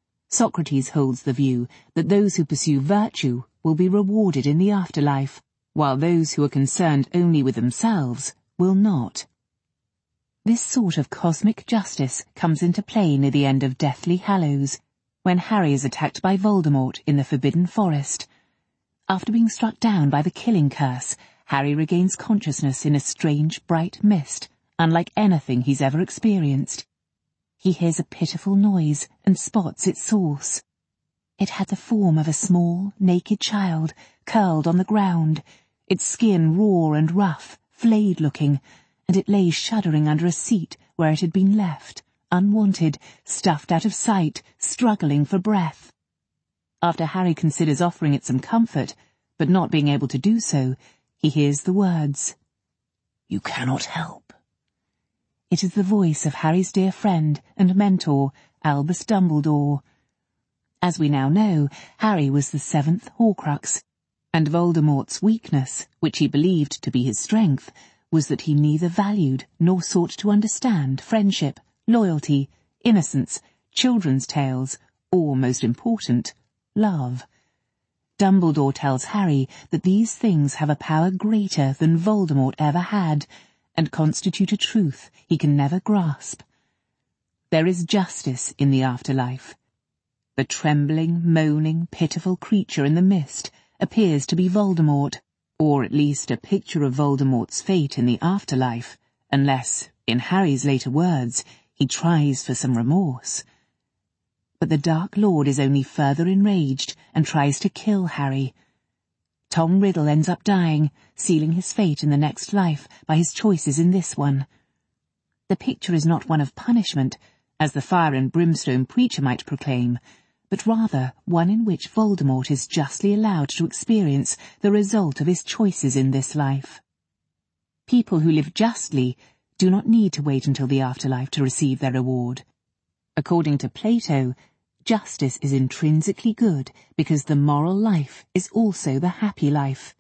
Socrates holds the view that those who pursue virtue will be rewarded in the afterlife, while those who are concerned only with themselves will not. This sort of cosmic justice comes into play near the end of Deathly Hallows, when Harry is attacked by Voldemort in the Forbidden Forest. After being struck down by the killing curse, Harry regains consciousness in a strange bright mist, unlike anything he's ever experienced. He hears a pitiful noise and spots its source. It had the form of a small, naked child, curled on the ground, its skin raw and rough, flayed-looking, and it lay shuddering under a seat where it had been left, unwanted, stuffed out of sight, struggling for breath. After Harry considers offering it some comfort, but not being able to do so, he hears the words, "You cannot help." It is the voice of Harry's dear friend and mentor, Albus Dumbledore. As we now know, Harry was the seventh Horcrux, and Voldemort's weakness, which he believed to be his strength, was that he neither valued nor sought to understand friendship, loyalty, innocence, children's tales, or, most important, love. Dumbledore tells Harry that these things have a power greater than Voldemort ever had, and constitute a truth he can never grasp. There is justice in the afterlife. The trembling, moaning, pitiful creature in the mist appears to be Voldemort, or at least a picture of Voldemort's fate in the afterlife, unless, in Harry's later words, he tries for some remorse. But the Dark Lord is only further enraged and tries to kill Harry. Tom Riddle ends up dying, sealing his fate in the next life by his choices in this one. The picture is not one of punishment, as the fire and brimstone preacher might proclaim, but rather one in which Voldemort is justly allowed to experience the result of his choices in this life. People who live justly do not need to wait until the afterlife to receive their reward. According to Plato, justice is intrinsically good because the moral life is also the happy life.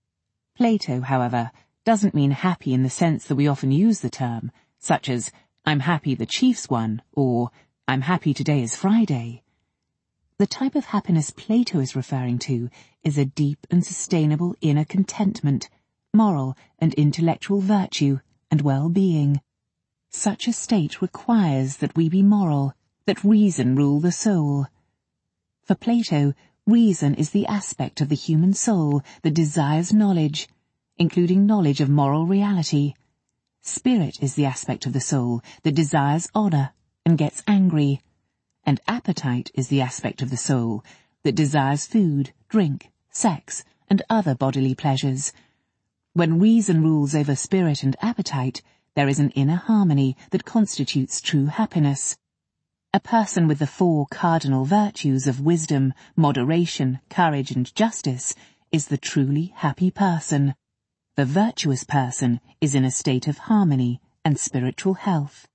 Plato, however, doesn't mean happy in the sense that we often use the term, such as, "I'm happy the Chiefs won," or "I'm happy today is Friday." The type of happiness Plato is referring to is a deep and sustainable inner contentment, moral and intellectual virtue, and well-being. Such a state requires that we be moral, that reason rule the soul. For Plato, reason is the aspect of the human soul that desires knowledge, including knowledge of moral reality. Spirit is the aspect of the soul that desires honor and gets angry, and appetite is the aspect of the soul that desires food, drink, sex, and other bodily pleasures. When reason rules over spirit and appetite, there is an inner harmony that constitutes true happiness. A person with the four cardinal virtues of wisdom, moderation, courage, and justice is the truly happy person. The virtuous person is in a state of harmony and spiritual health.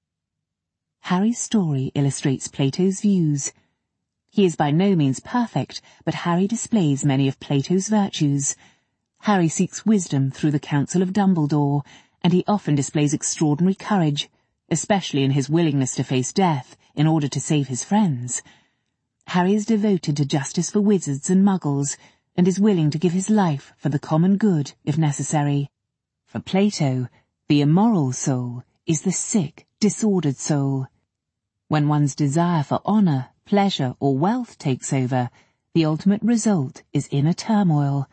Harry's story illustrates Plato's views. He is by no means perfect, but Harry displays many of Plato's virtues. Harry seeks wisdom through the counsel of Dumbledore, and he often displays extraordinary courage, especially in his willingness to face death in order to save his friends. Harry is devoted to justice for wizards and muggles, and is willing to give his life for the common good if necessary. For Plato, the immoral soul is the sick, disordered soul. When one's desire for honor, pleasure, or wealth takes over, the ultimate result is inner turmoil.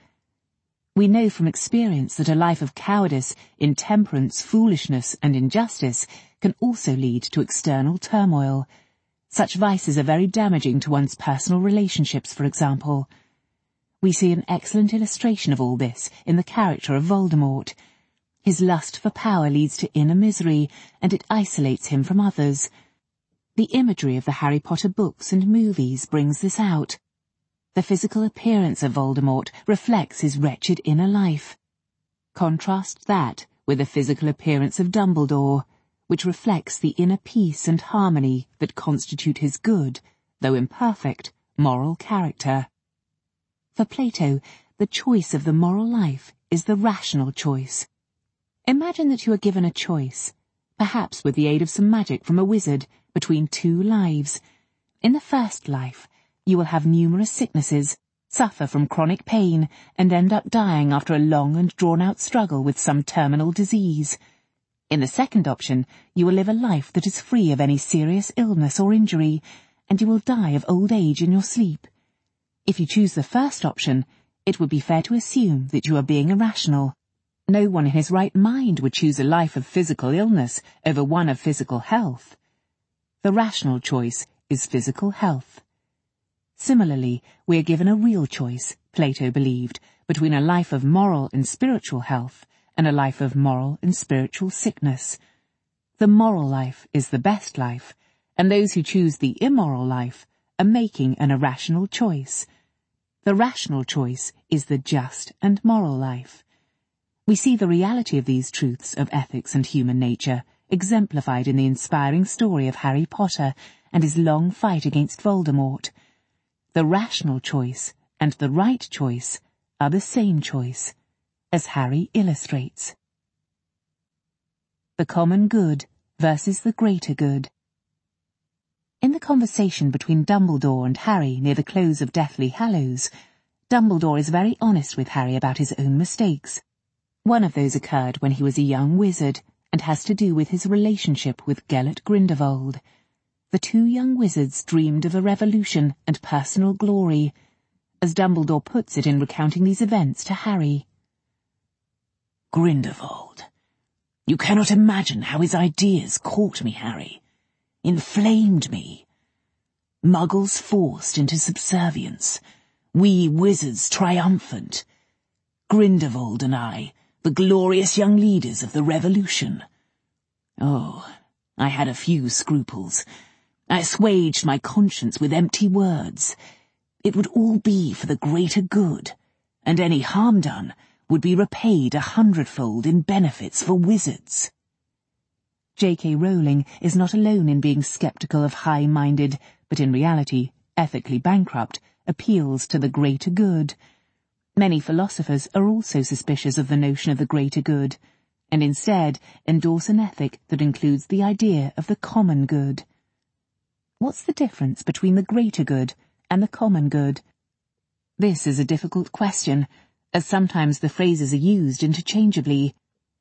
We know from experience that a life of cowardice, intemperance, foolishness, and injustice can also lead to external turmoil. Such vices are very damaging to one's personal relationships, for example. We see an excellent illustration of all this in the character of Voldemort. His lust for power leads to inner misery, and it isolates him from others. The imagery of the Harry Potter books and movies brings this out. The physical appearance of Voldemort reflects his wretched inner life. Contrast that with the physical appearance of Dumbledore, which reflects the inner peace and harmony that constitute his good, though imperfect, moral character. For Plato, the choice of the moral life is the rational choice. Imagine that you are given a choice, perhaps with the aid of some magic from a wizard, between two lives. In the first life, you will have numerous sicknesses, suffer from chronic pain, and end up dying after a long and drawn-out struggle with some terminal disease. In the second option, you will live a life that is free of any serious illness or injury, and you will die of old age in your sleep. If you choose the first option, it would be fair to assume that you are being irrational. No one in his right mind would choose a life of physical illness over one of physical health. The rational choice is physical health. Similarly, we are given a real choice, Plato believed, between a life of moral and spiritual health and a life of moral and spiritual sickness. The moral life is the best life, and those who choose the immoral life are making an irrational choice. The rational choice is the just and moral life. We see the reality of these truths of ethics and human nature exemplified in the inspiring story of Harry Potter and his long fight against Voldemort. The rational choice and the right choice are the same choice, as Harry illustrates. The common good versus the greater good. In the conversation between Dumbledore and Harry near the close of Deathly Hallows, Dumbledore is very honest with Harry about his own mistakes. One of those occurred when he was a young wizard and has to do with his relationship with Gellert Grindelwald. The two young wizards dreamed of a revolution and personal glory, as Dumbledore puts it in recounting these events to Harry. Grindelwald. You cannot imagine how his ideas caught me, Harry. Inflamed me. Muggles forced into subservience. We wizards triumphant. Grindelwald and I, the glorious young leaders of the revolution. Oh, I had a few scruples. I assuaged my conscience with empty words. It would all be for the greater good, and any harm done would be repaid 100-fold in benefits for wizards. J.K. Rowling is not alone in being sceptical of high-minded, but in reality, ethically bankrupt, appeals to the greater good. Many philosophers are also suspicious of the notion of the greater good, and instead endorse an ethic that includes the idea of the common good. What's the difference between the greater good and the common good? This is a difficult question, as sometimes the phrases are used interchangeably.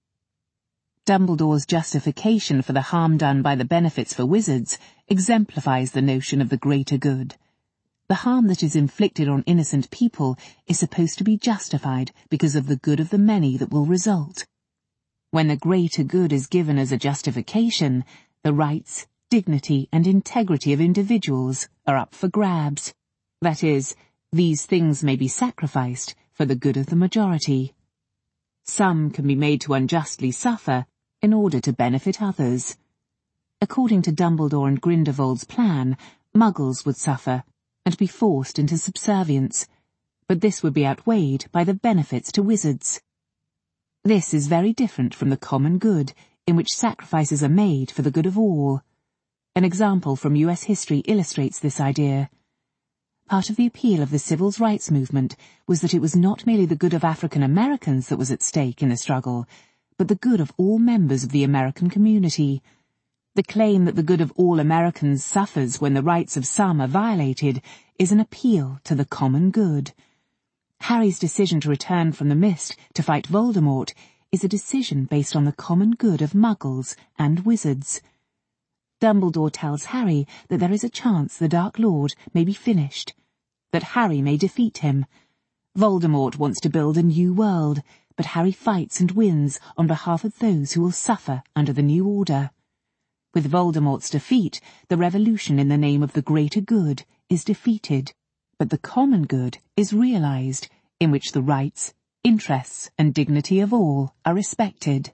Dumbledore's justification for the harm done by the benefits for wizards exemplifies the notion of the greater good. The harm that is inflicted on innocent people is supposed to be justified because of the good of the many that will result. When the greater good is given as a justification, the rights, dignity and integrity of individuals are up for grabs. That is, these things may be sacrificed for the good of the majority. Some can be made to unjustly suffer in order to benefit others. According to Dumbledore and Grindelwald's plan, Muggles would suffer and be forced into subservience, but this would be outweighed by the benefits to wizards. This is very different from the common good, in which sacrifices are made for the good of all. An example from US history illustrates this idea. Part of the appeal of the civil rights movement was that it was not merely the good of African Americans that was at stake in the struggle, but the good of all members of the American community. The claim that the good of all Americans suffers when the rights of some are violated is an appeal to the common good. Harry's decision to return from the mist to fight Voldemort is a decision based on the common good of Muggles and wizards. Dumbledore tells Harry that there is a chance the Dark Lord may be finished, that Harry may defeat him. Voldemort wants to build a new world, but Harry fights and wins on behalf of those who will suffer under the new order. With Voldemort's defeat, the revolution in the name of the greater good is defeated, but the common good is realized, in which the rights, interests and dignity of all are respected.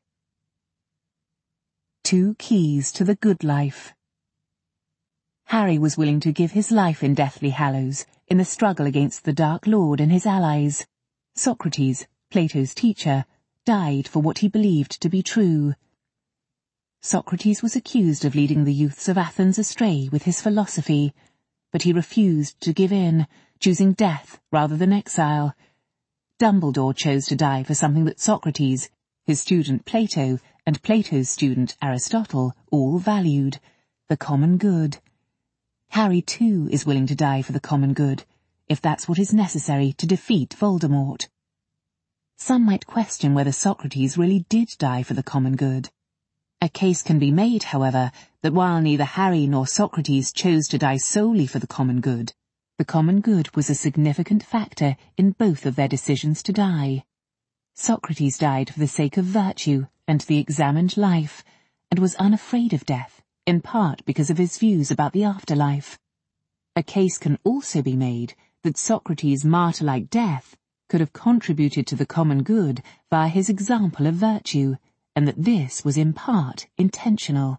2 keys to the good life. Harry was willing to give his life in Deathly Hallows in the struggle against the Dark Lord and his allies. Socrates, Plato's teacher, died for what he believed to be true. Socrates was accused of leading the youths of Athens astray with his philosophy, but he refused to give in, choosing death rather than exile. Dumbledore chose to die for something that Socrates, his student Plato, and Plato's student Aristotle all valued, the common good. Harry too is willing to die for the common good, if that's what is necessary to defeat Voldemort. Some might question whether Socrates really did die for the common good. A case can be made, however, that while neither Harry nor Socrates chose to die solely for the common good was a significant factor in both of their decisions to die. Socrates died for the sake of virtue and the examined life, and was unafraid of death, in part because of his views about the afterlife. A case can also be made that Socrates' martyr-like death could have contributed to the common good via his example of virtue, and that this was in part intentional.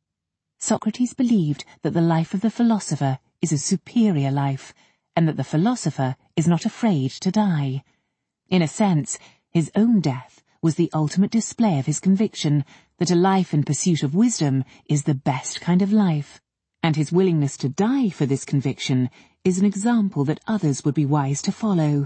Socrates believed that the life of the philosopher is a superior life, and that the philosopher is not afraid to die. In a sense, his own death was the ultimate display of his conviction that a life in pursuit of wisdom is the best kind of life, and his willingness to die for this conviction is an example that others would be wise to follow.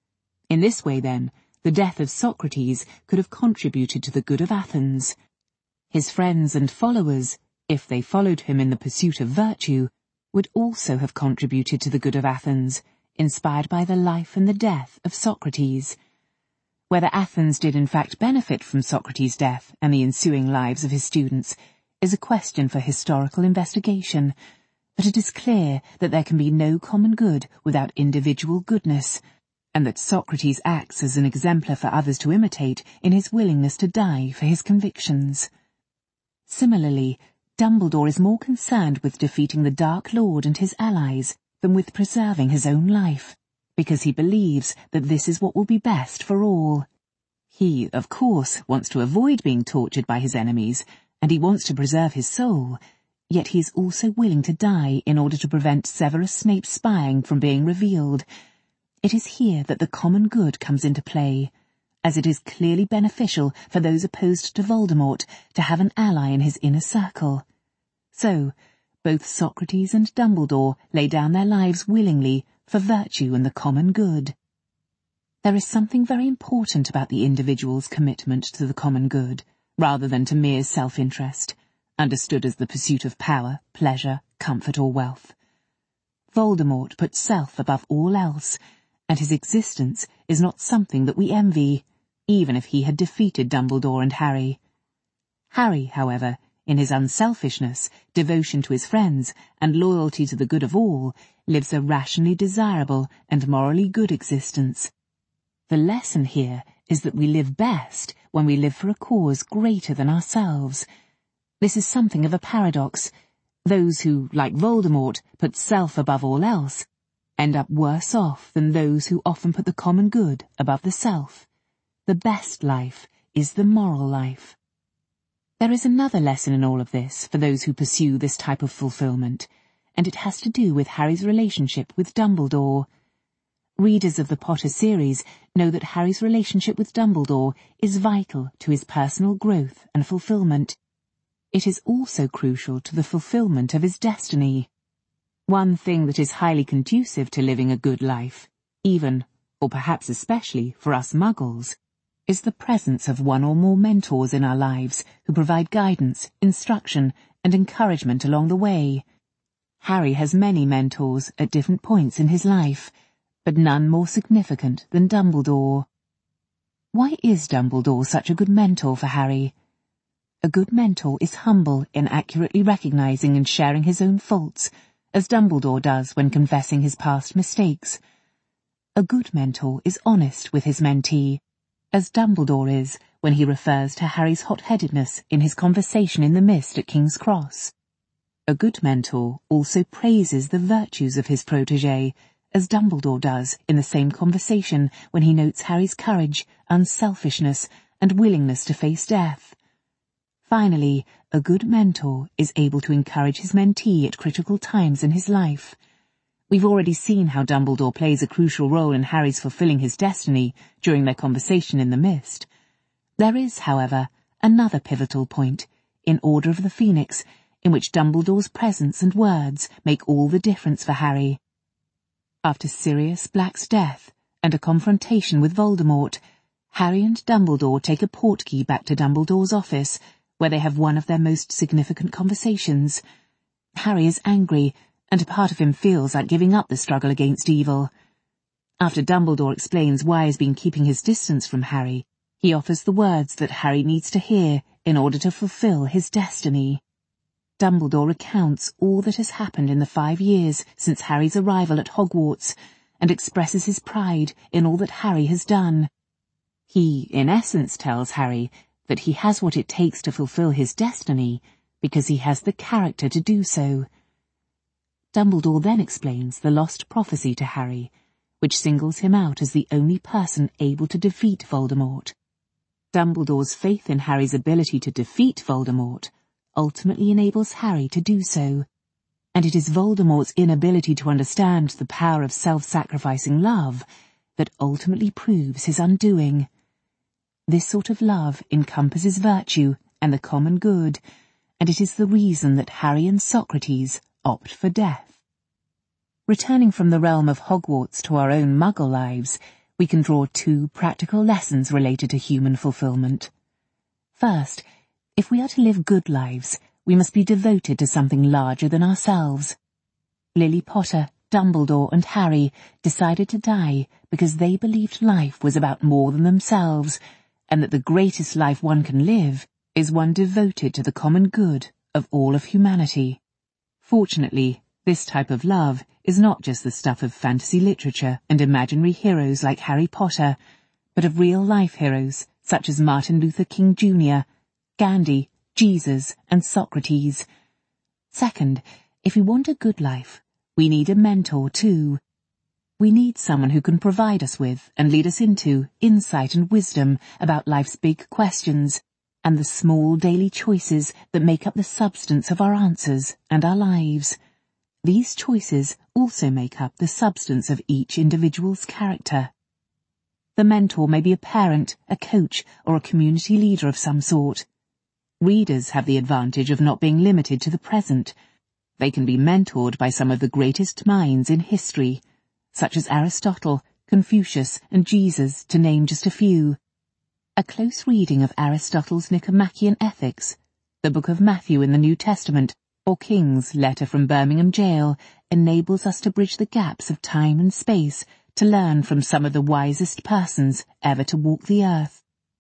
In this way, then, the death of Socrates could have contributed to the good of Athens. His friends and followers, if they followed him in the pursuit of virtue, would also have contributed to the good of Athens, inspired by the life and the death of Socrates. Whether Athens did in fact benefit from Socrates' death and the ensuing lives of his students is a question for historical investigation, but it is clear that there can be no common good without individual goodness, and that Socrates acts as an exemplar for others to imitate in his willingness to die for his convictions. Similarly, Dumbledore is more concerned with defeating the Dark Lord and his allies than with preserving his own life, because he believes that this is what will be best for all. He, of course, wants to avoid being tortured by his enemies, and he wants to preserve his soul, yet he is also willing to die in order to prevent Severus Snape's spying from being revealed. It is here that the common good comes into play, as it is clearly beneficial for those opposed to Voldemort to have an ally in his inner circle. So, both Socrates and Dumbledore lay down their lives willingly for virtue and the common good. There is something very important about the individual's commitment to the common good, rather than to mere self-interest, understood as the pursuit of power, pleasure, comfort or wealth. Voldemort put self above all else, and his existence is not something that we envy, even if he had defeated Dumbledore and Harry. Harry, however, in his unselfishness, devotion to his friends, and loyalty to the good of all, lives a rationally desirable and morally good existence. The lesson here is that we live best when we live for a cause greater than ourselves. This is something of a paradox. Those who, like Voldemort, put self above all else, end up worse off than those who often put the common good above the self. The best life is the moral life. There is another lesson in all of this for those who pursue this type of fulfillment, and it has to do with Harry's relationship with Dumbledore. Readers of the Potter series know that Harry's relationship with Dumbledore is vital to his personal growth and fulfillment. It is also crucial to the fulfillment of his destiny. One thing that is highly conducive to living a good life, even, or perhaps especially, for us Muggles, is the presence of one or more mentors in our lives who provide guidance, instruction, and encouragement along the way. Harry has many mentors at different points in his life, but none more significant than Dumbledore. Why is Dumbledore such a good mentor for Harry? A good mentor is humble in accurately recognizing and sharing his own faults, as Dumbledore does when confessing his past mistakes. A good mentor is honest with his mentee, as Dumbledore is when he refers to Harry's hot-headedness in his conversation in the mist at King's Cross. A good mentor also praises the virtues of his protégé, as Dumbledore does in the same conversation when he notes Harry's courage, unselfishness, and willingness to face death. Finally, a good mentor is able to encourage his mentee at critical times in his life. We've already seen how Dumbledore plays a crucial role in Harry's fulfilling his destiny during their conversation in the mist. There is, however, another pivotal point, in Order of the Phoenix, in which Dumbledore's presence and words make all the difference for Harry. After Sirius Black's death and a confrontation with Voldemort, Harry and Dumbledore take a portkey back to Dumbledore's office, where they have one of their most significant conversations. Harry is angry, and a part of him feels like giving up the struggle against evil. After Dumbledore explains why he has been keeping his distance from Harry, he offers the words that Harry needs to hear in order to fulfill his destiny. Dumbledore recounts all that has happened in the 5 years since Harry's arrival at Hogwarts and expresses his pride in all that Harry has done. He, in essence, tells Harry that he has what it takes to fulfill his destiny because he has the character to do so. Dumbledore then explains the lost prophecy to Harry, which singles him out as the only person able to defeat Voldemort. Dumbledore's faith in Harry's ability to defeat Voldemort ultimately enables Harry to do so, and it is Voldemort's inability to understand the power of self-sacrificing love that ultimately proves his undoing. This sort of love encompasses virtue and the common good, and it is the reason that Harry and Socrates opt for death. Returning from the realm of Hogwarts to our own Muggle lives, we can draw 2 practical lessons related to human fulfillment. First, if we are to live good lives, we must be devoted to something larger than ourselves. Lily Potter, Dumbledore and Harry decided to die because they believed life was about more than themselves, and that the greatest life one can live is one devoted to the common good of all of humanity. Fortunately, this type of love is not just the stuff of fantasy literature and imaginary heroes like Harry Potter, but of real-life heroes such as Martin Luther King Jr., Gandhi, Jesus, and Socrates. Second, if we want a good life, we need a mentor too. We need someone who can provide us with and lead us into insight and wisdom about life's big questions and the small daily choices that make up the substance of our answers and our lives. These choices also make up the substance of each individual's character. The mentor may be a parent, a coach, or a community leader of some sort. Readers have the advantage of not being limited to the present. They can be mentored by some of the greatest minds in history, such as Aristotle, Confucius, and Jesus, to name just a few. A close reading of Aristotle's Nicomachean Ethics, the Book of Matthew in the New Testament, or King's Letter from Birmingham Jail enables us to bridge the gaps of time and space to learn from some of the wisest persons ever to walk the earth.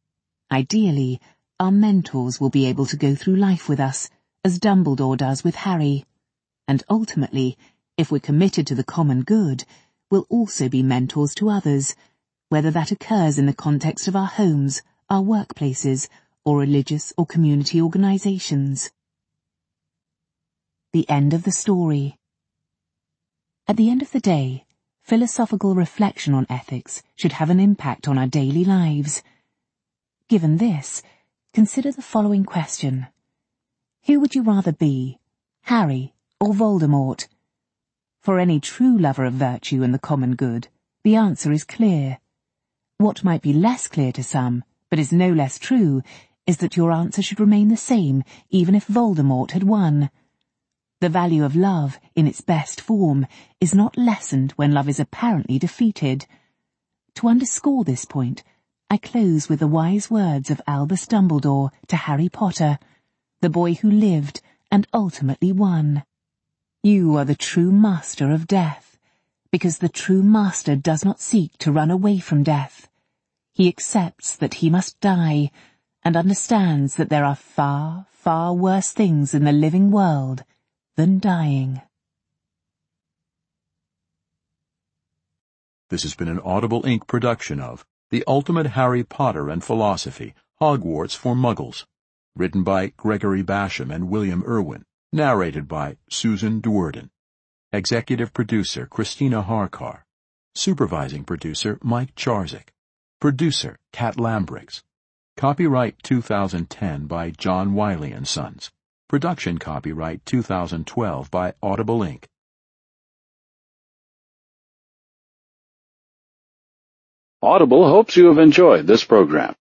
Ideally, our mentors will be able to go through life with us, as Dumbledore does with Harry. And ultimately, if we're committed to the common good, we'll also be mentors to others, whether that occurs in the context of our homes, our workplaces, or religious or community organizations. The end of the story. At the end of the day, philosophical reflection on ethics should have an impact on our daily lives. Given this, consider the following question. Who would you rather be, Harry or Voldemort? For any true lover of virtue and the common good, the answer is clear. What might be less clear to some, but is no less true, is that your answer should remain the same even if Voldemort had won. The value of love, in its best form, is not lessened when love is apparently defeated. To underscore this point, I close with the wise words of Albus Dumbledore to Harry Potter, the boy who lived and ultimately won. You are the true master of death, because the true master does not seek to run away from death. He accepts that he must die, and understands that there are far, far worse things in the living world than dying. This has been an Audible Inc. production of The Ultimate Harry Potter and Philosophy, Hogwarts for Muggles. Written by Gregory Basham and William Irwin. Narrated by Susan Duerden. Executive Producer Christina Harkar. Supervising Producer Mike Charzik. Producer Kat Lambrix. Copyright 2010 by John Wiley & Sons. Production copyright 2012 by Audible Inc. Audible hopes you have enjoyed this program.